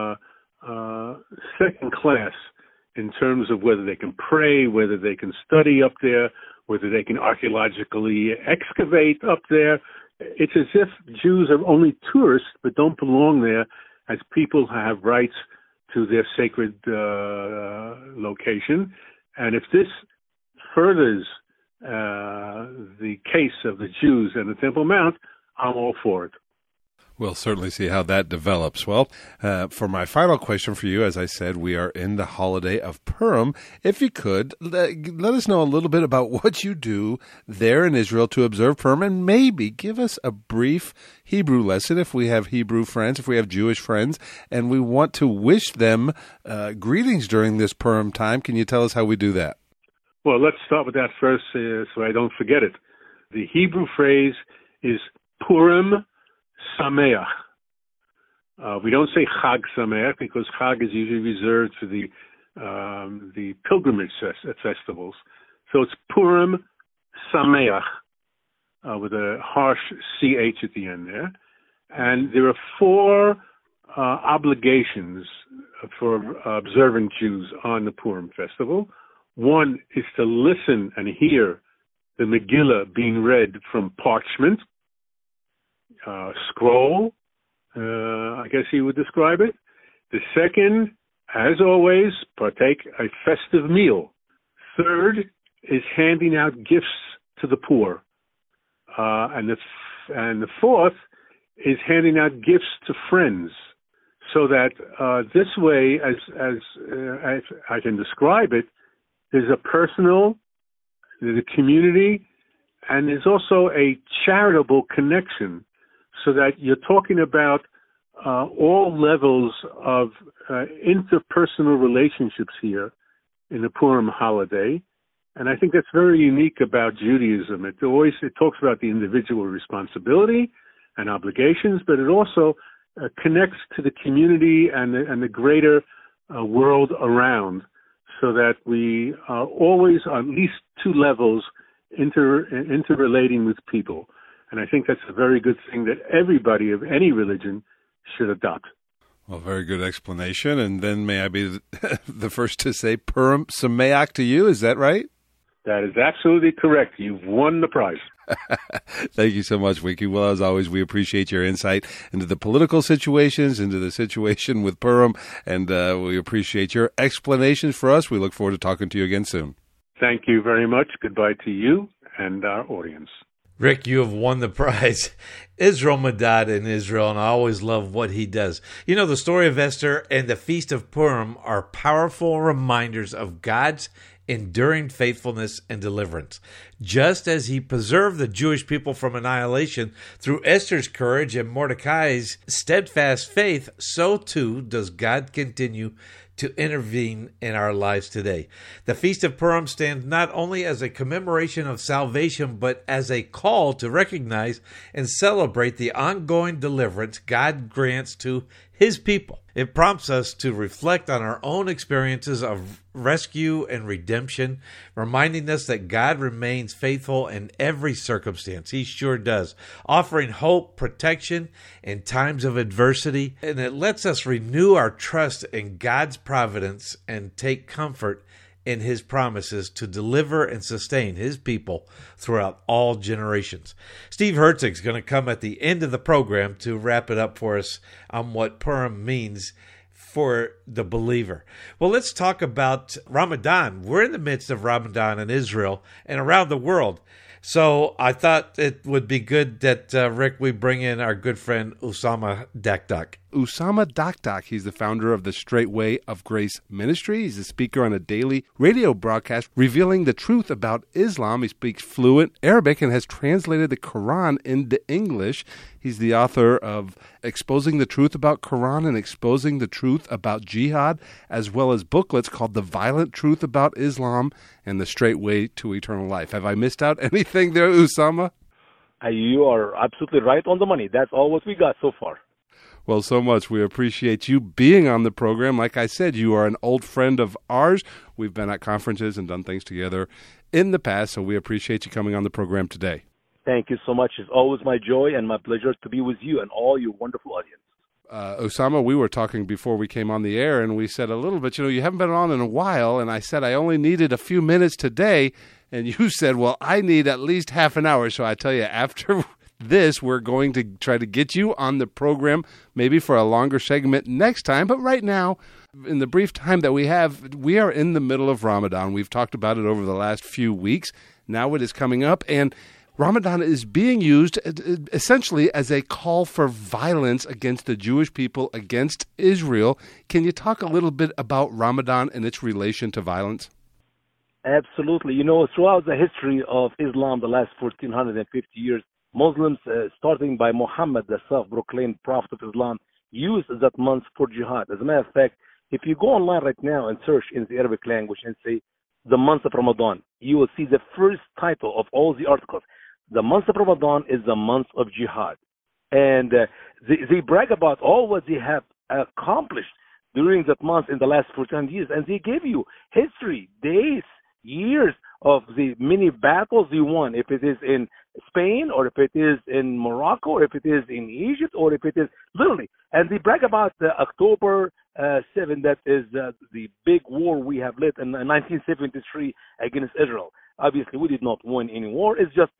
second class in terms of whether they can pray, whether they can study up there, whether they can archaeologically excavate up there. it's as if Jews are only tourists but don't belong there, as people have rights to their sacred location. And if this furthers the case of the Jews and the Temple Mount, I'm all for it. We'll certainly see how that develops. Well, for my final question for you, as I said, we are in the holiday of Purim. If you could, let us know a little bit about what you do there in Israel to observe Purim, and maybe give us a brief Hebrew lesson if we have Hebrew friends, if we have Jewish friends, and we want to wish them greetings during this Purim time. Can you tell us how we do that? Well, let's start with that first so I don't forget it. The Hebrew phrase is Purim Sameach. We don't say Chag Sameach because Chag is usually reserved for the pilgrimage festivals. So it's Purim Sameach with a harsh CH at the end there. And there are 4 obligations for observant Jews on the Purim festival. One is to listen and hear the Megillah being read from parchment, scroll, I guess you would describe it. The second, as always, partake a festive meal. Third is handing out gifts to the poor. And the fourth is handing out gifts to friends. So that this way, as I can describe it, there's a personal, there's a community, and there's also a charitable connection, so that you're talking about all levels of interpersonal relationships here in the Purim holiday. And I think that's very unique about Judaism. It talks about the individual responsibility and obligations, but it also connects to the community and the greater world around, so that we are always on at least 2 levels interrelating with people. And I think that's a very good thing that everybody of any religion should adopt. Well, very good explanation. And then may I be the first to say Purim Sameach to you, is that right? That is absolutely correct. You've won the prize. Thank you so much, Winky. Well, as always, we appreciate your insight into the political situations, into the situation with Purim, and we appreciate your explanations for us. We look forward to talking to you again soon. Thank you very much. Goodbye to you and our audience. Rick, you have won the prize. Israel Madad in Israel, and I always love what he does. You know, the story of Esther and the Feast of Purim are powerful reminders of God's enduring faithfulness and deliverance. Just as he preserved the Jewish people from annihilation through Esther's courage and Mordecai's steadfast faith, so too does God continue to intervene in our lives today. The Feast of Purim stands not only as a commemoration of salvation, but as a call to recognize and celebrate the ongoing deliverance God grants to his people. It prompts us to reflect on our own experiences of rescue and redemption, reminding us that God remains faithful in every circumstance. He sure does, offering hope, protection in times of adversity, and it lets us renew our trust in God's providence and take comfort in his promises to deliver and sustain his people throughout all generations. Steve Herzig's going to come at the end of the program to wrap it up for us on what Purim means for the believer. Well, let's talk about Ramadan. We're in the midst of Ramadan in Israel and around the world. So I thought it would be good that, Rick, we bring in our good friend Usama Dakdak. Usama Dakdak, he's the founder of the Straight Way of Grace Ministry. He's a speaker on a daily radio broadcast revealing the truth about Islam. He speaks fluent Arabic and has translated the Quran into English. He's the author of Exposing the Truth About Quran and Exposing the Truth About Jihad, as well as booklets called The Violent Truth About Islam and The Straight Way to Eternal Life. Have I missed out anything there, Usama? You are absolutely right on the money. That's all what we got so far. Well, so much. We appreciate you being on the program. Like I said, you are an old friend of ours. We've been at conferences and done things together in the past, so we appreciate you coming on the program today. Thank you so much. It's always my joy and my pleasure to be with you and all your wonderful audience. Usama, we were talking before we came on the air, and we said a little bit, you haven't been on in a while, and I said I only needed a few minutes today, and you said, well, I need at least half an hour. So I tell you, after this, we're going to try to get you on the program maybe for a longer segment next time. But right now, in the brief time that we have, we are in the middle of Ramadan. We've talked about it over the last few weeks. Now it is coming up, and Ramadan is being used essentially as a call for violence against the Jewish people, against Israel. Can you talk a little bit about Ramadan and its relation to violence? Absolutely. You know, throughout the history of Islam, the last 1450 years, Muslims, starting by Muhammad, the self-proclaimed prophet of Islam, used that month for jihad. As a matter of fact, if you go online right now and search in the Arabic language and say the month of Ramadan, you will see the first title of all the articles. The month of Ramadan is the month of jihad. And they brag about all what they have accomplished during that month in the last 1400 years. And they give you history, days, years of the many battles they won, if it is in Spain or if it is in Morocco or if it is in Egypt or if it is literally. And they brag about October 7, that is the big war we have led in 1973 against Israel. Obviously, we did not win any war. It's just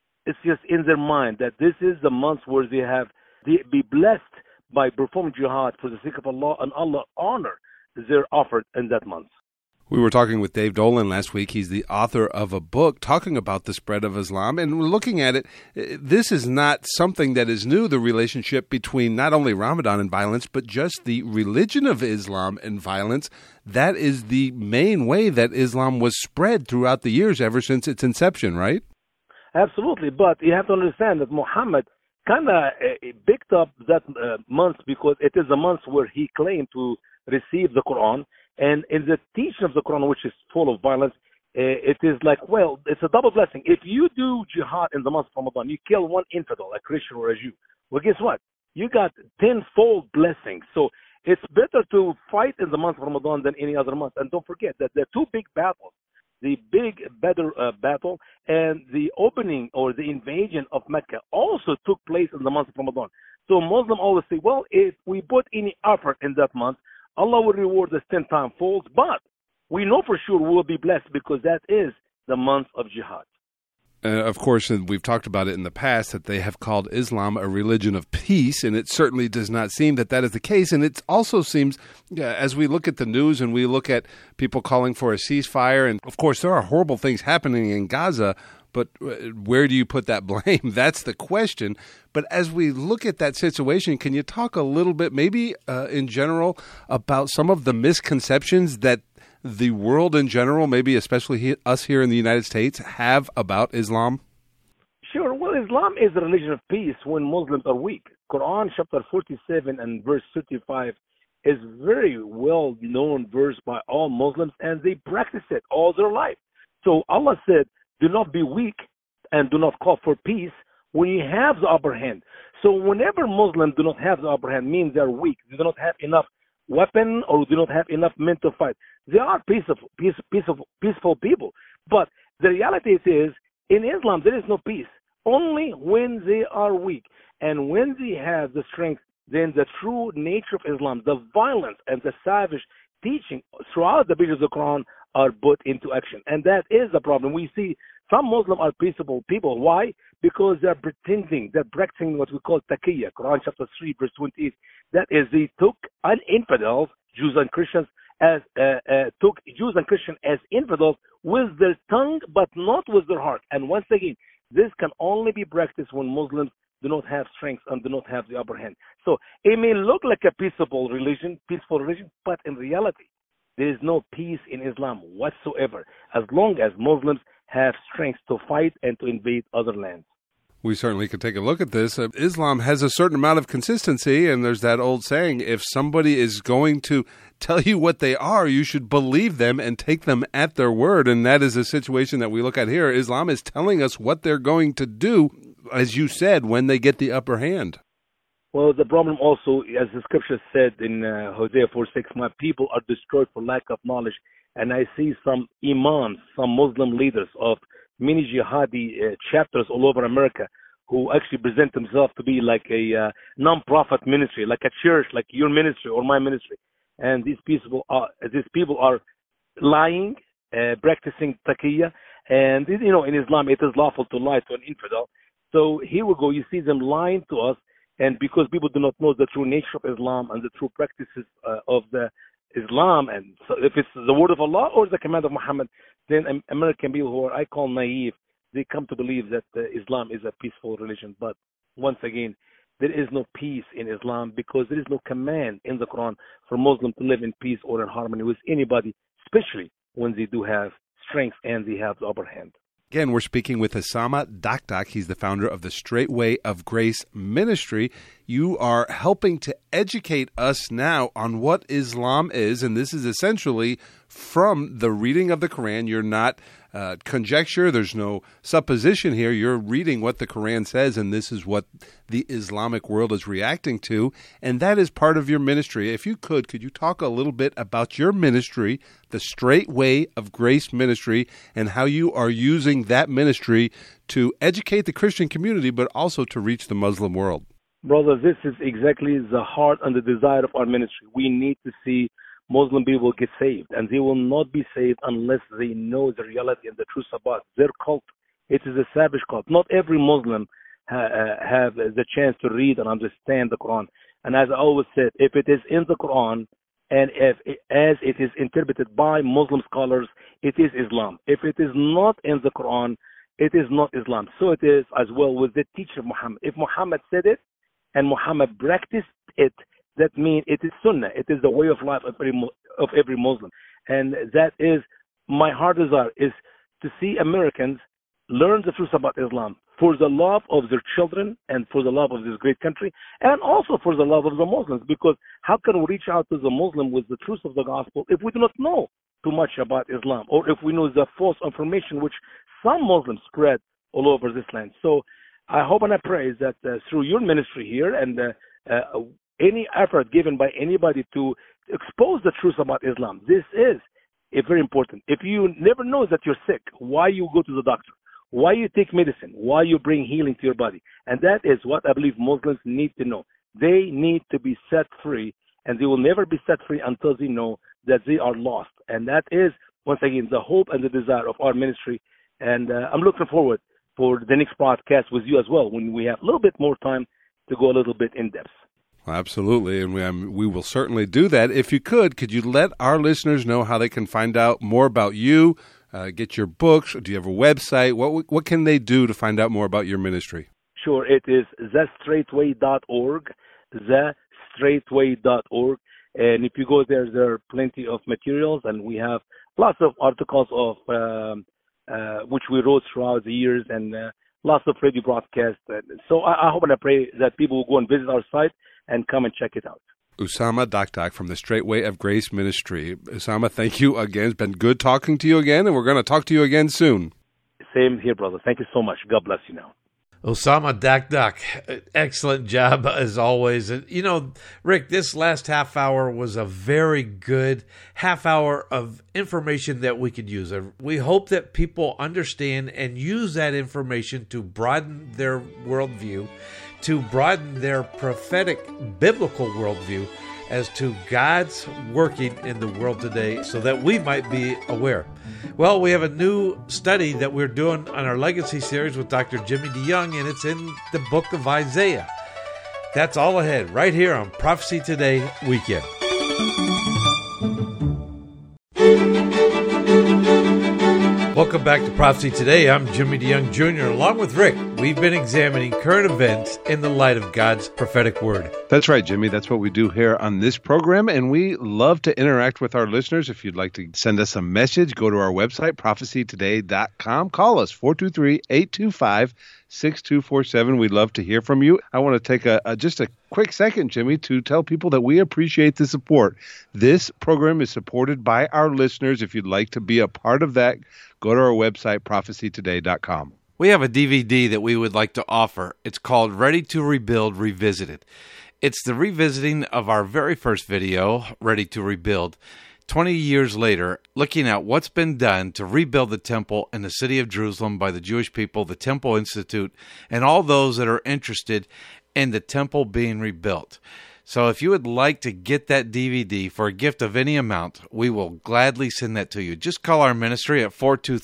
in their mind that this is the month where they be blessed by performing jihad for the sake of Allah, and Allah honor their effort in that month. We were talking with Dave Dolan last week. He's the author of a book talking about the spread of Islam. And we're looking at it. This is not something that is new, the relationship between not only Ramadan and violence, but just the religion of Islam and violence. That is the main way that Islam was spread throughout the years ever since its inception, right? Absolutely. But you have to understand that Muhammad kind of picked up that month because it is a month where he claimed to receive the Quran. And in the teaching of the Quran, which is full of violence, it is like, well, it's a double blessing. If you do jihad in the month of Ramadan, you kill one infidel, a Christian or a Jew. Well, guess what? You got tenfold blessings. So it's better to fight in the month of Ramadan than any other month. And don't forget that there are two big battles. The big Badr battle and the opening or the invasion of Mecca also took place in the month of Ramadan. So Muslims always say, well, if we put any effort in that month, Allah will reward us 10 times fold, but we know for sure we will be blessed because that is the month of jihad. Of course, and we've talked about it in the past, that they have called Islam a religion of peace, and it certainly does not seem that that is the case. And it also seems, as we look at the news and we look at people calling for a ceasefire, and of course there are horrible things happening in Gaza, but where do you put that blame? That's the question. But as we look at that situation, can you talk a little bit, maybe in general, about some of the misconceptions that the world in general, maybe especially us here in the United States, have about Islam? Sure. Well, Islam is a religion of peace when Muslims are weak. Quran chapter 47 and verse 35 is very well-known verse by all Muslims, and they practice it all their life. So Allah said, do not be weak and do not call for peace when you have the upper hand. So whenever Muslims do not have the upper hand, means they're weak. They do not have enough weapon or do not have enough men to fight. They are peaceful people. But the reality is, in Islam, there is no peace. Only when they are weak. And when they have the strength, then the true nature of Islam, the violence and the savage teaching throughout the pages of the Quran are put into action. And that is the problem. We see some Muslims are peaceable people. Why? Because they're pretending, they're practicing what we call taqiyya. Quran chapter 3, verse 28. That is, they took infidels, Jews and Christians, as infidels with their tongue, but not with their heart. And once again, this can only be practiced when Muslims do not have strength and do not have the upper hand. So it may look like a peaceful religion, but in reality, there is no peace in Islam whatsoever, as long as Muslims have strength to fight and to invade other lands. We certainly could take a look at this. Islam has a certain amount of consistency, and there's that old saying, if somebody is going to tell you what they are, you should believe them and take them at their word, and that is a situation that we look at here. Islam is telling us what they're going to do, as you said, when they get the upper hand. Well, the problem also, as the scripture said in Hosea 4:6, my people are destroyed for lack of knowledge. And I see some imams, some Muslim leaders of many jihadi chapters all over America who actually present themselves to be like a non-profit ministry, like a church, like your ministry or my ministry. And these people are lying, practicing taqiyya. And, in Islam, it is lawful to lie to an infidel. So here we go. You see them lying to us, and because people do not know the true nature of Islam and the true practices of the Islam, and so if it's the word of Allah or the command of Muhammad, then American people who I call naive, they come to believe that Islam is a peaceful religion. But once again, there is no peace in Islam because there is no command in the Quran for Muslims to live in peace or in harmony with anybody, especially when they do have strength and they have the upper hand. Again, we're speaking with Usama Dakdak. He's the founder of the Straight Way of Grace Ministry. You are helping to educate us now on what Islam is, and this is essentially from the reading of the Quran. You're not conjecture. There's no supposition here. You're reading what the Quran says, and this is what the Islamic world is reacting to, and that is part of your ministry. If you could you talk a little bit about your ministry, the Straight Way of Grace Ministry, and how you are using that ministry to educate the Christian community, but also to reach the Muslim world? Brother, this is exactly the heart and the desire of our ministry. We need to see Muslim people get saved, and they will not be saved unless they know the reality and the truth about their cult. It is a savage cult. Not every Muslim have the chance to read and understand the Quran. And as I always said, if it is in the Quran and as it is interpreted by Muslim scholars, it is Islam. If it is not in the Quran, it is not Islam. So it is as well with the teacher Muhammad. If Muhammad said it and Muhammad practiced it, that means it is Sunnah. It is the way of life of every Muslim. And that is my heart desire, is to see Americans learn the truth about Islam for the love of their children and for the love of this great country, and also for the love of the Muslims. Because how can we reach out to the Muslim with the truth of the gospel if we do not know too much about Islam, or if we know the false information which some Muslims spread all over this land? So I hope and I pray that through your ministry here and any effort given by anybody to expose the truth about Islam, this is very important. If you never know that you're sick, why you go to the doctor? Why you take medicine? Why you bring healing to your body? And that is what I believe Muslims need to know. They need to be set free, and they will never be set free until they know that they are lost. And that is, once again, the hope and the desire of our ministry. And I'm looking forward for the next podcast with you as well, when we have a little bit more time to go a little bit in depth. Absolutely, and we will certainly do that. If you could you let our listeners know how they can find out more about you, get your books? Do you have a website? What can they do to find out more about your ministry? Sure, it is thestraightway.org, thestraightway.org. And if you go there are plenty of materials, and we have lots of articles of which we wrote throughout the years, and lots of radio broadcasts. So I hope and I pray that people will go and visit our site and come and check it out. Usama Dakdak from the Straight Way of Grace Ministry. Usama, thank you again. It's been good talking to you again, and we're going to talk to you again soon. Same here, brother. Thank you so much. God bless you now. Usama Dakdak, excellent job as always. You know, Rick, this last half hour was a very good half hour of information that we could use. We hope that people understand and use that information to broaden their worldview, to broaden their prophetic biblical worldview as to God's working in the world today, so that we might be aware. Well, we have a new study that we're doing on our Legacy series with Dr. Jimmy DeYoung, and it's in the book of Isaiah. That's all ahead right here on Prophecy Today Weekend. Welcome back to Prophecy Today. I'm Jimmy DeYoung Jr. Along with Rick, we've been examining current events in the light of God's prophetic word. That's right, Jimmy. That's what we do here on this program, and we love to interact with our listeners. If you'd like to send us a message, go to our website, prophecytoday.com. Call us, 423-825-6247. We'd love to hear from you. I want to take just a quick second, Jimmy, to tell people that we appreciate the support. This program is supported by our listeners. If you'd like to be a part of that, go to our website, prophecytoday.com. We have a DVD that we would like to offer. It's called Ready to Rebuild Revisited. It's the revisiting of our very first video, Ready to Rebuild, 20 years later, looking at what's been done to rebuild the temple in the city of Jerusalem by the Jewish people, the Temple Institute, and all those that are interested in the temple being rebuilt. So if you would like to get that DVD for a gift of any amount, we will gladly send that to you. Just call our ministry at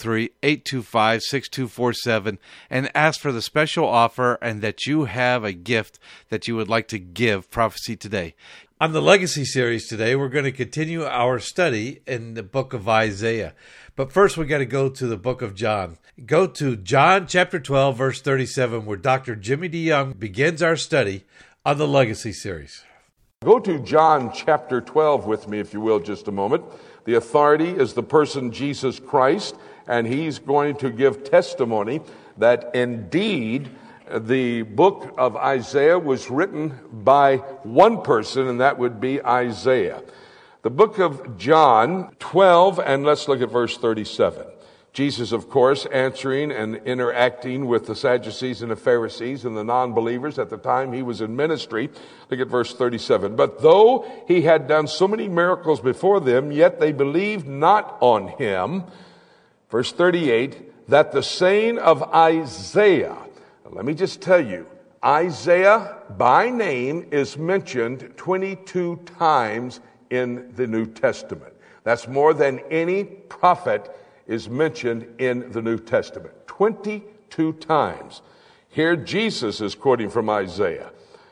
423-825-6247 and ask for the special offer and that you have a gift that you would like to give Prophecy Today. On the Legacy series today, we're going to continue our study in the book of Isaiah. But first, we got to go to the book of John. Go to John chapter 12, verse 37, where Dr. Jimmy DeYoung begins our study on the Legacy series. Go to John chapter 12 with me, if you will, just a moment. The authority is the person Jesus Christ, and he's going to give testimony that indeed the book of Isaiah was written by one person, and that would be Isaiah. The book of John 12, and let's look at verse 37. Jesus, of course, answering and interacting with the Sadducees and the Pharisees and the non-believers at the time he was in ministry. Look at verse 37. But though he had done so many miracles before them, yet they believed not on him. Verse 38, that the saying of Isaiah, let me just tell you, Isaiah by name is mentioned 22 times in the New Testament. That's more than any prophet is mentioned in the New Testament. 22 times. Here Jesus is quoting from Isaiah.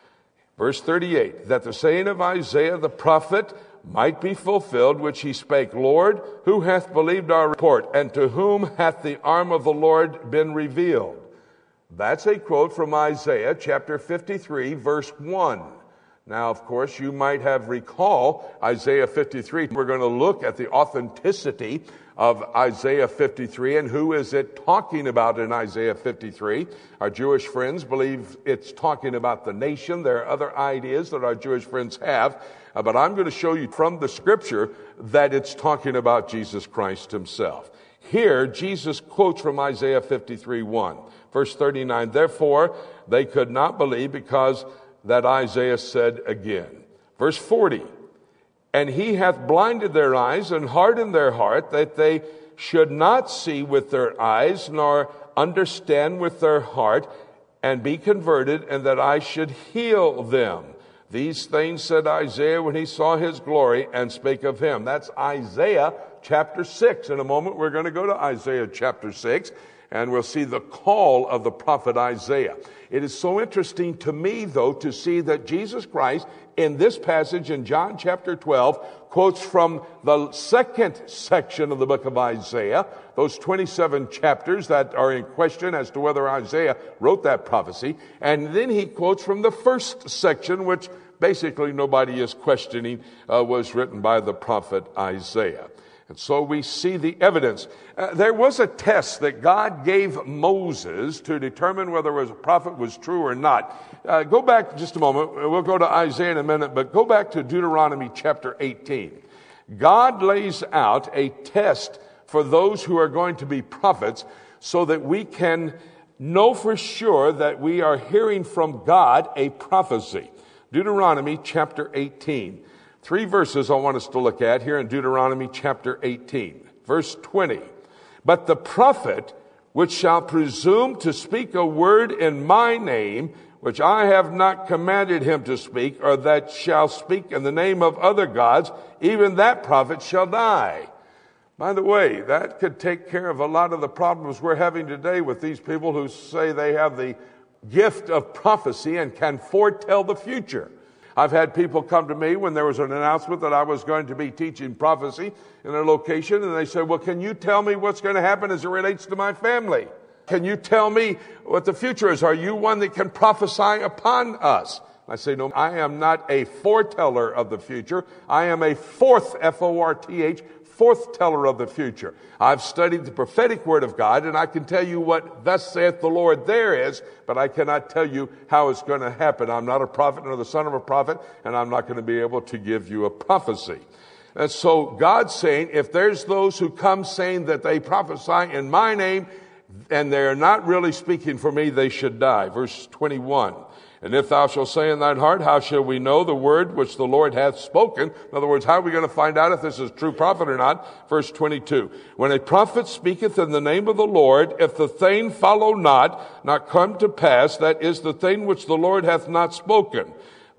Verse 38, that the saying of Isaiah the prophet might be fulfilled, which he spake, Lord, who hath believed our report, and to whom hath the arm of the Lord been revealed? That's a quote from Isaiah chapter 53, verse 1. Now, of course, you might have recall Isaiah 53. We're going to look at the authenticity of Isaiah 53 and who is it talking about in Isaiah 53. Our Jewish friends believe it's talking about the nation. There are other ideas that our Jewish friends have, but I'm going to show you from the scripture that it's talking about Jesus Christ himself. Here, Jesus quotes from Isaiah 53:1, verse 39, therefore they could not believe because that Isaiah said again. Verse 40, and he hath blinded their eyes and hardened their heart, that they should not see with their eyes, nor understand with their heart, and be converted, and that I should heal them. These things said Isaiah when he saw his glory, and spake of him. That's Isaiah chapter 6. In a moment, we're going to go to Isaiah chapter 6, and we'll see the call of the prophet Isaiah. It is so interesting to me, though, to see that Jesus Christ, in this passage in John chapter 12, quotes from the second section of the book of Isaiah, those 27 chapters that are in question as to whether Isaiah wrote that prophecy. And then he quotes from the first section, which basically nobody is questioning, was written by the prophet Isaiah. And so we see the evidence. There was a test that God gave Moses to determine whether a prophet was true or not. Go back just a moment. We'll go to Isaiah in a minute, but go back to Deuteronomy chapter 18. God lays out a test for those who are going to be prophets so that we can know for sure that we are hearing from God a prophecy. Deuteronomy chapter 18. 3 verses I want us to look at here in Deuteronomy chapter 18. Verse 20. But the prophet which shall presume to speak a word in my name, which I have not commanded him to speak, or that shall speak in the name of other gods, even that prophet shall die. By the way, that could take care of a lot of the problems we're having today with these people who say they have the gift of prophecy and can foretell the future. I've had people come to me when there was an announcement that I was going to be teaching prophecy in a location, and they said, well, can you tell me what's going to happen as it relates to my family? Can you tell me what the future is? Are you one that can prophesy upon us? I say, no, I am not a foreteller of the future. I am a forth, F-O-R-T-H, forth-teller of the future. I've studied the prophetic word of God, and I can tell you what thus saith the Lord there is, but I cannot tell you how it's going to happen. I'm not a prophet nor the son of a prophet, and I'm not going to be able to give you a prophecy. And so God's saying, if there's those who come saying that they prophesy in my name, and they're not really speaking for me, they should die. Verse 21. And if thou shalt say in thine heart, how shall we know the word which the Lord hath spoken? In other words, how are we going to find out if this is a true prophet or not? Verse 22. When a prophet speaketh in the name of the Lord, if the thing follow not come to pass, that is the thing which the Lord hath not spoken.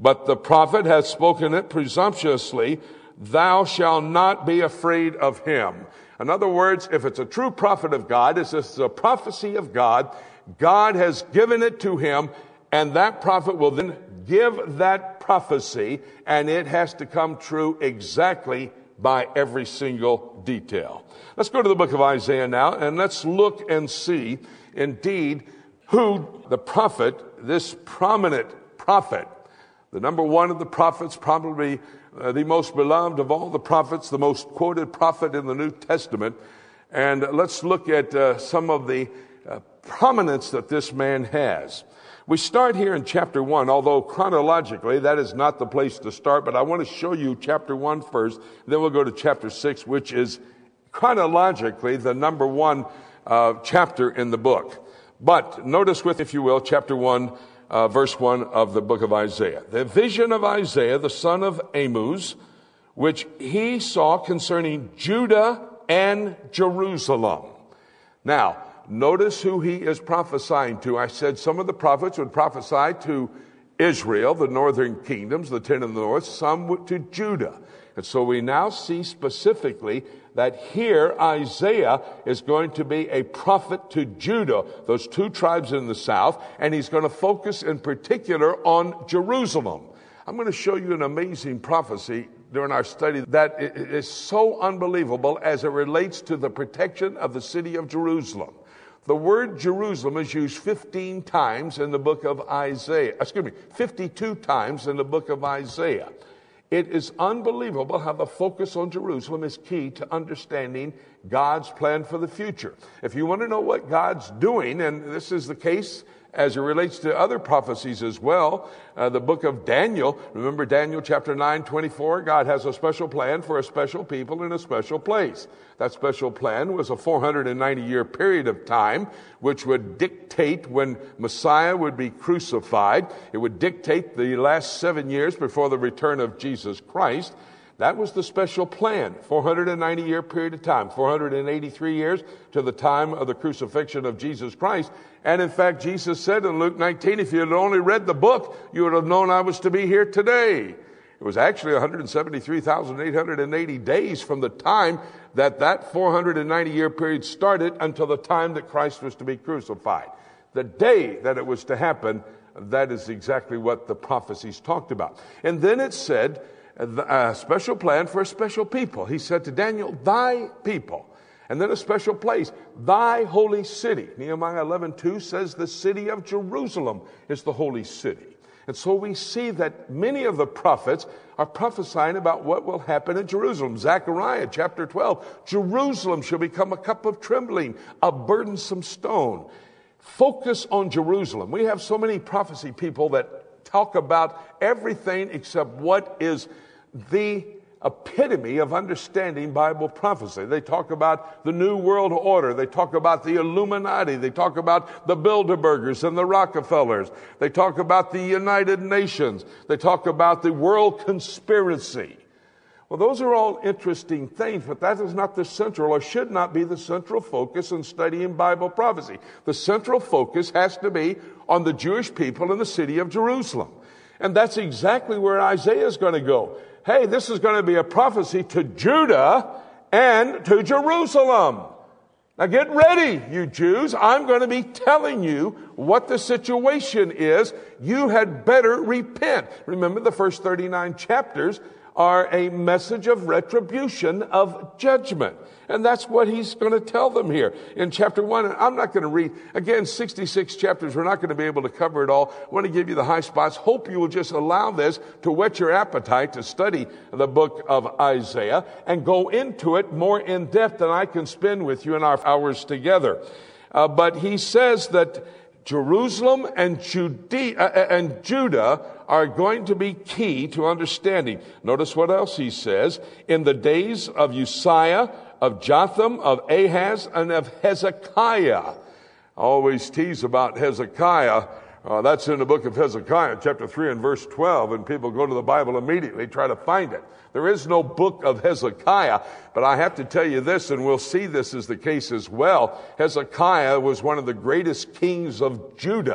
but the prophet hath spoken it presumptuously. Thou shalt not be afraid of him. In other words, if it's a true prophet of God, if it's a prophecy of God, God has given it to him, and that prophet will then give that prophecy, and it has to come true exactly by every single detail. Let's go to the book of Isaiah now, and let's look and see indeed who the prophet, this prominent prophet, the number one of the prophets, probably the most beloved of all the prophets, the most quoted prophet in the New Testament. And let's look at some of the prominence that this man has. We start here in chapter 1, although chronologically that is not the place to start, but I want to show you chapter 1 first, then we'll go to chapter 6, which is chronologically the number one chapter in the book. But notice with, if you will, chapter 1, verse 1 of the book of Isaiah. The vision of Isaiah, the son of Amoz, which he saw concerning Judah and Jerusalem. Now, notice who he is prophesying to. I said some of the prophets would prophesy to Israel, the northern kingdoms, the 10 in the north, some to Judah. And so we now see specifically that here Isaiah is going to be a prophet to Judah, those two tribes in the south, and he's going to focus in particular on Jerusalem. I'm going to show you an amazing prophecy during our study that is so unbelievable as it relates to the protection of the city of Jerusalem. The word Jerusalem is used 15 times in the book of Isaiah. 52 times in the book of Isaiah. It is unbelievable how the focus on Jerusalem is key to understanding God's plan for the future. If you want to know what God's doing, and this is the case as it relates to other prophecies as well, the book of Daniel, remember Daniel chapter 9:24, God has a special plan for a special people in a special place. That special plan was a 490-year period of time, which would dictate when Messiah would be crucified. It would dictate the last 7 years before the return of Jesus Christ. That was the special plan, 490-year period of time, 483 years to the time of the crucifixion of Jesus Christ. And in fact, Jesus said in Luke 19, if you had only read the book, you would have known I was to be here today. It was actually 173,880 days from the time that 490-year period started until the time that Christ was to be crucified. The day that it was to happen, that is exactly what the prophecies talked about. And then it said, a special plan for a special people. He said to Daniel, thy people. And then a special place, thy holy city. Nehemiah 11:2 says the city of Jerusalem is the holy city. And so we see that many of the prophets are prophesying about what will happen in Jerusalem. Zechariah chapter 12, Jerusalem shall become a cup of trembling, a burdensome stone. Focus on Jerusalem. We have so many prophecy people that talk about everything except what is the epitome of understanding Bible prophecy. They talk about the New World Order. They talk about the Illuminati. They talk about the Bilderbergers and the Rockefellers. They talk about the United Nations. They talk about the world conspiracy. Well, those are all interesting things, but that is not the central, or should not be the central focus in studying Bible prophecy. The central focus has to be on the Jewish people in the city of Jerusalem. And that's exactly where Isaiah is going to go. Hey, this is going to be a prophecy to Judah and to Jerusalem. Now get ready, you Jews. I'm going to be telling you what the situation is. You had better repent. Remember, the first 39 chapters are a message of retribution, of judgment. And that's what he's going to tell them here in chapter 1. And I'm not going to read, again, 66 chapters. We're not going to be able to cover it all. I want to give you the high spots. Hope you will just allow this to whet your appetite to study the book of Isaiah and go into it more in depth than I can spend with you in our hours together. But he says that Jerusalem and Judah are going to be key to understanding. Notice what else he says. In the days of Uzziah, of Jotham, of Ahaz, and of Hezekiah. I always tease about Hezekiah. That's in the book of Hezekiah, chapter 3 and verse 12, and people go to the Bible immediately, try to find it. There is no book of Hezekiah, but I have to tell you this, and we'll see this is the case as well. Hezekiah was one of the greatest kings of Judah.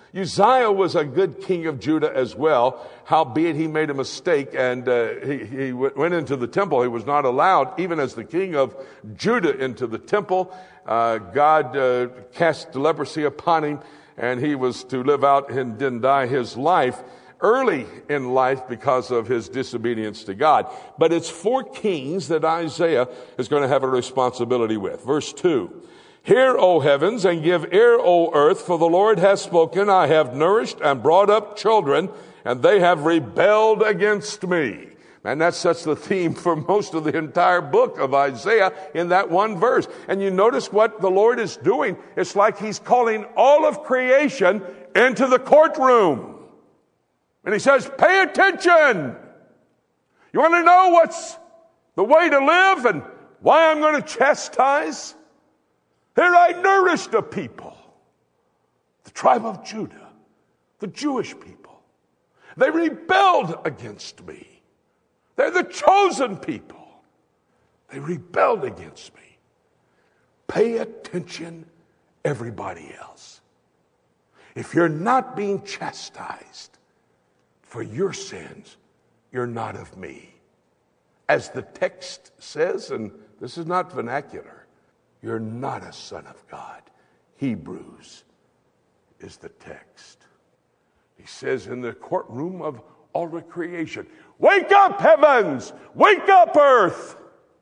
Uzziah was a good king of Judah as well, howbeit he made a mistake and he went into the temple. He was not allowed, even as the king of Judah, into the temple. God cast leprosy upon him, and he was to live out and then die his life early in life because of his disobedience to God. But it's 4 kings that Isaiah is going to have a responsibility with. Verse 2. Hear, O heavens, and give ear, O earth, for the Lord has spoken. I have nourished and brought up children, and they have rebelled against me. And that sets the theme for most of the entire book of Isaiah in that one verse. And you notice what the Lord is doing. It's like he's calling all of creation into the courtroom. And he says, pay attention. You want to know what's the way to live and why I'm going to chastise? Here I nourished a people, the tribe of Judah, the Jewish people. They rebelled against me. They're the chosen people. They rebelled against me. Pay attention, everybody else. If you're not being chastised for your sins, you're not of me. As the text says, and this is not vernacular, you're not a son of God. Hebrews is the text. He says in the courtroom of all the creation, wake up, heavens! Wake up, earth!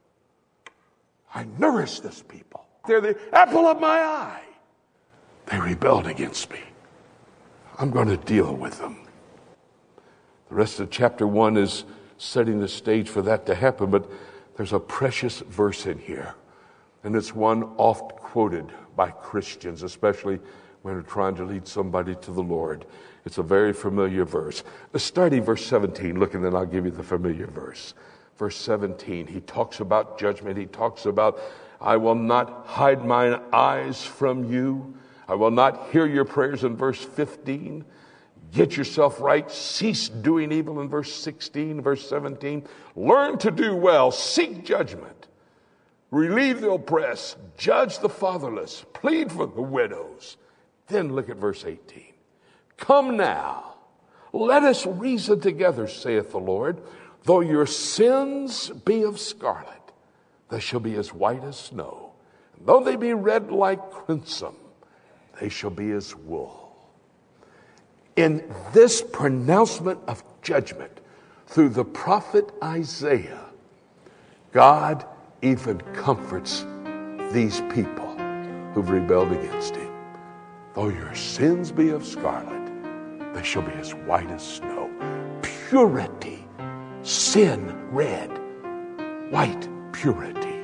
I nourish this people. They're the apple of my eye. They rebelled against me. I'm going to deal with them. The rest of chapter 1 is setting the stage for that to happen, but there's a precious verse in here. And it's one oft quoted by Christians, especially when they're trying to lead somebody to the Lord. It's a very familiar verse. Starting verse 17, look, and then I'll give you the familiar verse. Verse 17, he talks about judgment. He talks about, I will not hide mine eyes from you. I will not hear your prayers in verse 15. Get yourself right. Cease doing evil in verse 16, verse 17. Learn to do well. Seek judgment. Relieve the oppressed, judge the fatherless, plead for the widows. Then look at verse 18. Come now, let us reason together, saith the Lord. Though your sins be of scarlet, they shall be as white as snow. And though they be red like crimson, they shall be as wool. In this pronouncement of judgment through the prophet Isaiah, God even comforts these people who've rebelled against him. Though your sins be of scarlet, they shall be as white as snow. Purity, sin red, white purity.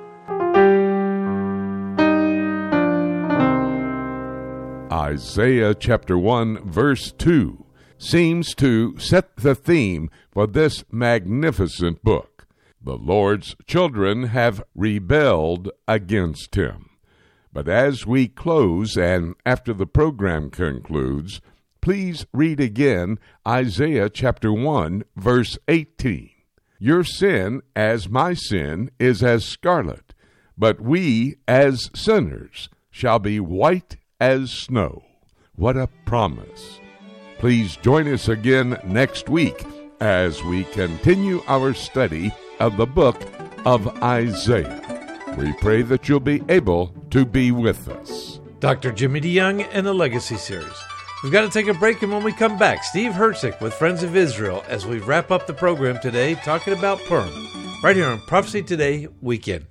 Isaiah chapter 1 verse 2 seems to set the theme for this magnificent book. The Lord's children have rebelled against him. But as we close and after the program concludes, please read again Isaiah chapter 1, verse 18. Your sin, as my sin, is as scarlet, but we, as sinners, shall be white as snow. What a promise. Please join us again next week as we continue our study of the book of Isaiah. We pray that you'll be able to be with us. Dr. Jimmy DeYoung and the Legacy Series. We've got to take a break, and when we come back, Steve Herzig with Friends of Israel as we wrap up the program today talking about Purim, right here on Prophecy Today Weekend.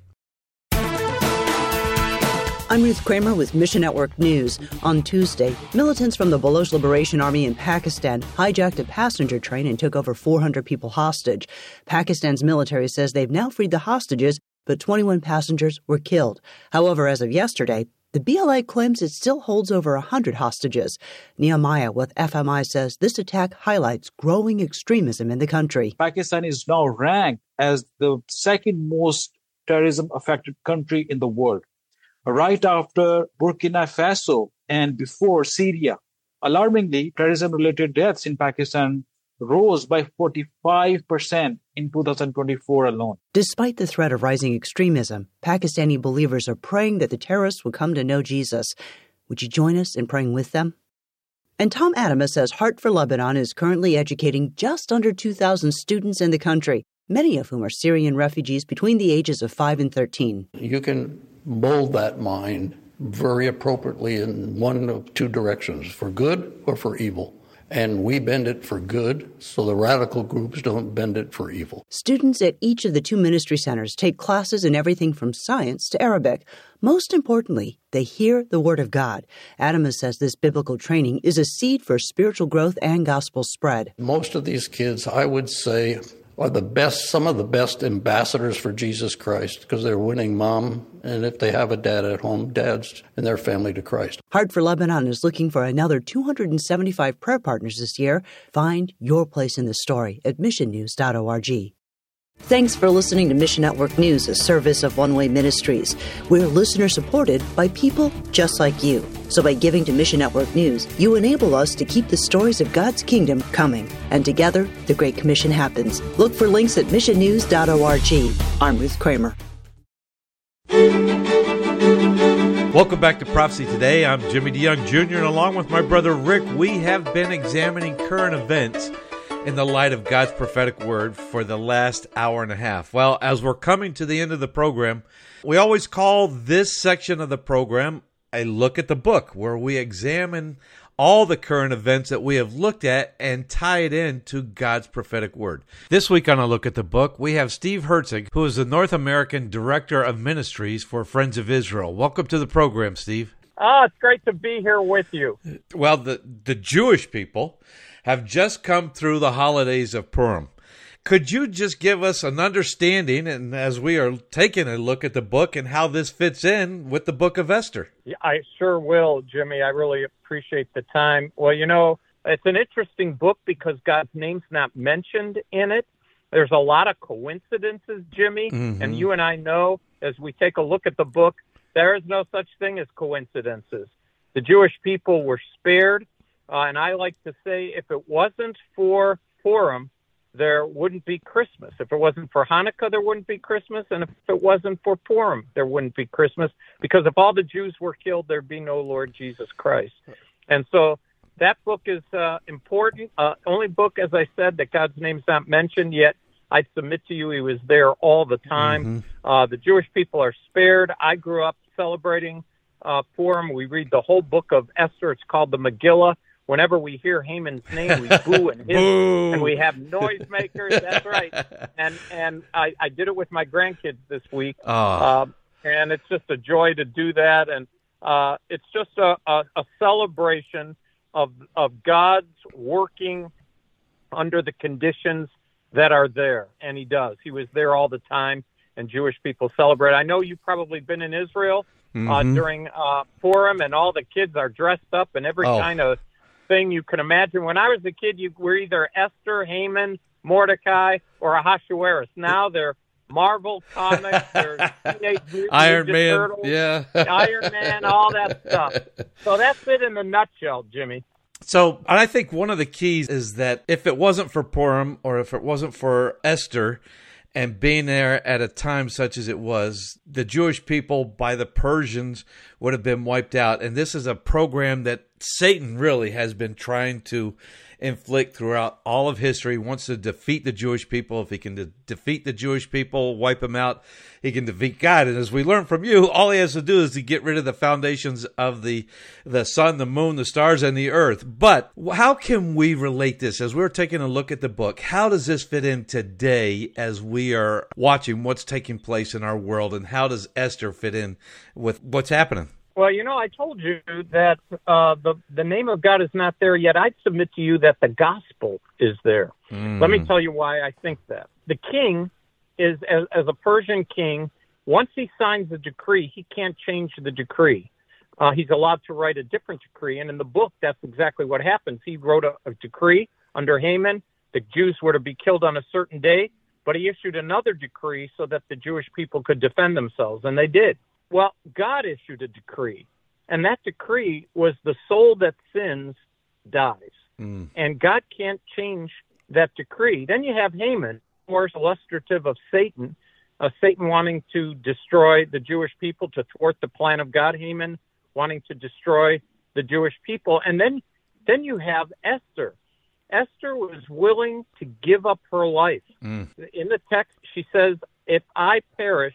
I'm Ruth Kramer with Mission Network News. On Tuesday, militants from the Baloch Liberation Army in Pakistan hijacked a passenger train and took over 400 people hostage. Pakistan's military says they've now freed the hostages, but 21 passengers were killed. However, as of yesterday, the BLA claims it still holds over 100 hostages. Nehemiah with FMI says this attack highlights growing extremism in the country. Pakistan is now ranked as the second most terrorism-affected country in the world, right after Burkina Faso and before Syria. Alarmingly, terrorism-related deaths in Pakistan rose by 45% in 2024 alone. Despite the threat of rising extremism, Pakistani believers are praying that the terrorists will come to know Jesus. Would you join us in praying with them? And Tom Adama says Heart for Lebanon is currently educating just under 2,000 students in the country, many of whom are Syrian refugees between the ages of 5 and 13. You can mold that mind very appropriately in one of two directions, for good or for evil. And we bend it for good, so the radical groups don't bend it for evil. Students at each of the two ministry centers take classes in everything from science to Arabic. Most importantly, they hear the Word of God. Adama says this biblical training is a seed for spiritual growth and gospel spread. Most of these kids, I would say, are some of the best ambassadors for Jesus Christ, because they're winning mom, and if they have a dad at home, dads and their family to Christ. Heart for Lebanon is looking for another 275 prayer partners this year. Find your place in the story at missionnews.org. Thanks for listening to Mission Network News, a service of One Way Ministries. We're listener-supported by people just like you. So by giving to Mission Network News, you enable us to keep the stories of God's kingdom coming. And together, the Great Commission happens. Look for links at missionnews.org. I'm Ruth Kramer. Welcome back to Prophecy Today. I'm Jimmy DeYoung Jr., and along with my brother Rick, we have been examining current events in the light of God's prophetic word for the last hour and a half. Well, as we're coming to the end of the program, we always call this section of the program a look at the book, where we examine all the current events that we have looked at and tie it into God's prophetic word. This week on A Look at the Book, we have Steve Herzig, who is the North American Director of Ministries for Friends of Israel. Welcome to the program, Steve. It's great to be here with you. Well, the Jewish people have just come through the holidays of Purim. Could you just give us an understanding, and as we are taking a look at the book, and how this fits in with the book of Esther? Yeah, I sure will, Jimmy. I really appreciate the time. Well, it's an interesting book because God's name's not mentioned in it. There's a lot of coincidences, Jimmy, and you and I know as we take a look at the book, there is no such thing as coincidences. The Jewish people were spared, and I like to say if it wasn't for Purim, there wouldn't be Christmas. If it wasn't for Hanukkah, there wouldn't be Christmas. And if it wasn't for Purim, there wouldn't be Christmas. Because if all the Jews were killed, there'd be no Lord Jesus Christ. And so that book is important. Only book, as I said, that God's name's not mentioned, yet I'd submit to you he was there all the time. The Jewish people are spared. I grew up celebrating Purim. We read the whole book of Esther. It's called the Megillah. Whenever we hear Haman's name, we boo and hiss, and we have noisemakers. That's right. And I did it with my grandkids this week, and it's just a joy to do that. And it's just a celebration of God's working under the conditions that are there, and He does. He was there all the time, and Jewish people celebrate. I know you've probably been in Israel during Purim, and all the kids are dressed up in every kind of thing you can imagine. When I was a kid, you were either Esther, Haman, Mordecai, or Ahasuerus. Now they're Marvel comics, they're Teenage Mutant Iron Ninja Man, Turtles, yeah. Iron Man, all that stuff. So that's it in a nutshell, Jimmy. So I think one of the keys is that if it wasn't for Purim, or if it wasn't for Esther, and being there at a time such as it was, the Jewish people by the Persians would have been wiped out. And this is a program that Satan really has been trying to inflict throughout all of history. He wants to defeat the Jewish people. If he can defeat the Jewish people, wipe them out, he can defeat God. And as we learn from you, all he has to do is to get rid of the foundations of the sun, the moon, the stars, and the earth. But how can we relate this? As we're taking a look at the book, how does this fit in today as we are watching what's taking place in our world? And how does Esther fit in with what's happening? Well, I told you that the name of God is not there yet. I'd submit to you that the gospel is there. Let me tell you why I think that. The king is, as a Persian king, once he signs a decree, he can't change the decree. He's allowed to write a different decree, and in the book, that's exactly what happens. He wrote a decree under Haman. The Jews were to be killed on a certain day, but he issued another decree so that the Jewish people could defend themselves, and they did. Well, God issued a decree, and that decree was the soul that sins dies. And God can't change that decree. Then you have Haman, more illustrative of Satan, Satan wanting to destroy the Jewish people, to thwart the plan of God, Haman wanting to destroy the Jewish people. And then Then you have Esther. Esther was willing to give up her life. In the text, she says, if I perish,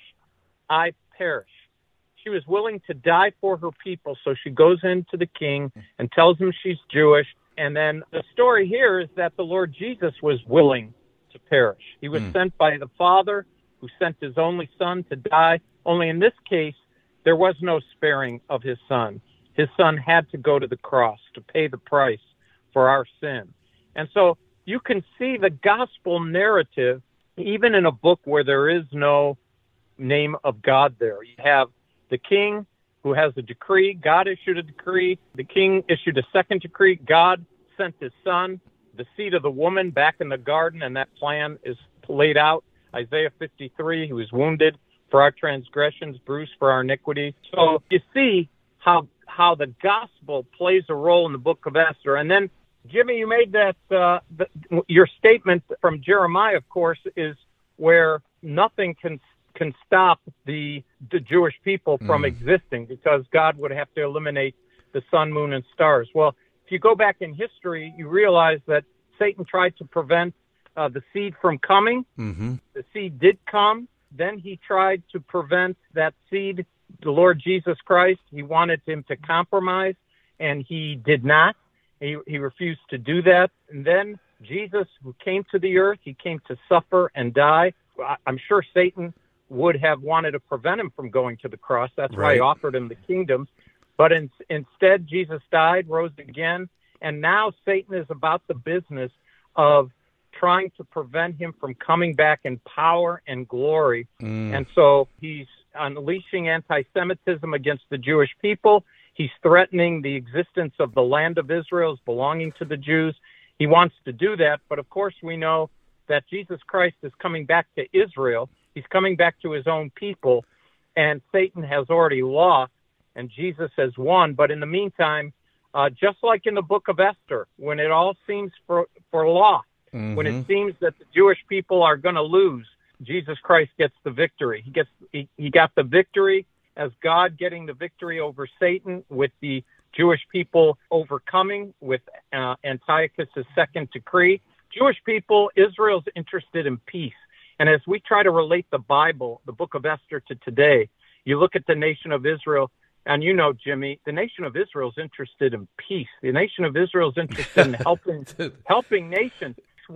I perish. She was willing to die for her people. So she goes into the king and tells him she's Jewish. And then the story here is that the Lord Jesus was willing to perish. He was sent by the Father, who sent his only son to die. Only in this case, there was no sparing of his son. His son had to go to the cross to pay the price for our sin. And so you can see the gospel narrative even in a book where there is no name of God there. You have the king who has a decree. God issued a decree. The king issued a second decree. God sent his son, the seed of the woman, back in the garden, and that plan is laid out. Isaiah 53, he was wounded for our transgressions, bruised for our iniquities. So you see how the gospel plays a role in the book of Esther. And then, Jimmy, you made that your statement from Jeremiah, of course, is where nothing can stop the Jewish people from existing, because God would have to eliminate the sun, moon, and stars. Well, if you go back in history, you realize that Satan tried to prevent the seed from coming. The seed did come. Then he tried to prevent that seed, the Lord Jesus Christ. He wanted him to compromise, and he did not. He refused to do that. And then Jesus, who came to the earth, he came to suffer and die. I'm sure Satan would have wanted to prevent him from going to the cross. That's why he offered him the kingdom. But instead, Jesus died, rose again, and now Satan is about the business of trying to prevent him from coming back in power and glory. And so he's unleashing anti-Semitism against the Jewish people. He's threatening the existence of the land of Israel as belonging to the Jews. He wants to do that, but of course we know that Jesus Christ is coming back to Israel. He's coming back to his own people, and Satan has already lost, and Jesus has won. But in the meantime, just like in the book of Esther, when it all seems for loss, when it seems that the Jewish people are going to lose, Jesus Christ gets the victory. He got the victory as God getting the victory over Satan, with the Jewish people overcoming with Antiochus' second decree. Jewish people, Israel's interested in peace. And as we try to relate the Bible, the book of Esther, to today, you look at the nation of Israel, and you know, Jimmy, the nation of Israel is interested in peace. The nation of Israel is interested in helping nations,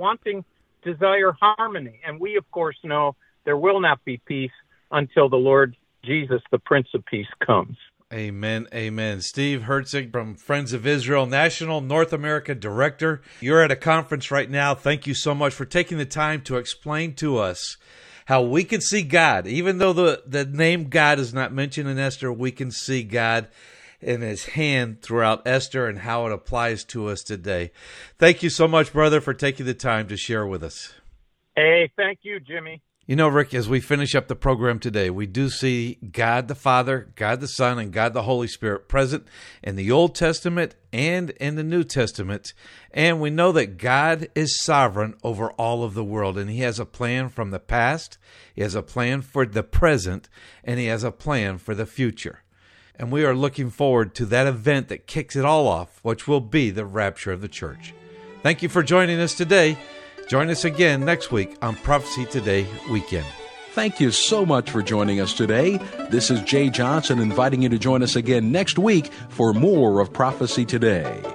desire harmony. And we, of course, know there will not be peace until the Lord Jesus, the Prince of Peace, comes. Amen, amen. Steve Herzig from Friends of Israel, National North America Director. You're at a conference right now. Thank you so much for taking the time to explain to us how we can see God. Even though the name God is not mentioned in Esther, we can see God in his hand throughout Esther and how it applies to us today. Thank you so much, brother, for taking the time to share with us. Hey, thank you, Jimmy. You know, Rick, as we finish up the program today, we do see God the Father, God the Son, and God the Holy Spirit present in the Old Testament and in the New Testament. And we know that God is sovereign over all of the world, and he has a plan from the past, he has a plan for the present, and he has a plan for the future. And we are looking forward to that event that kicks it all off, which will be the rapture of the church. Thank you for joining us today. Join us again next week on Prophecy Today Weekend. Thank you so much for joining us today. This is Jay Johnson inviting you to join us again next week for more of Prophecy Today.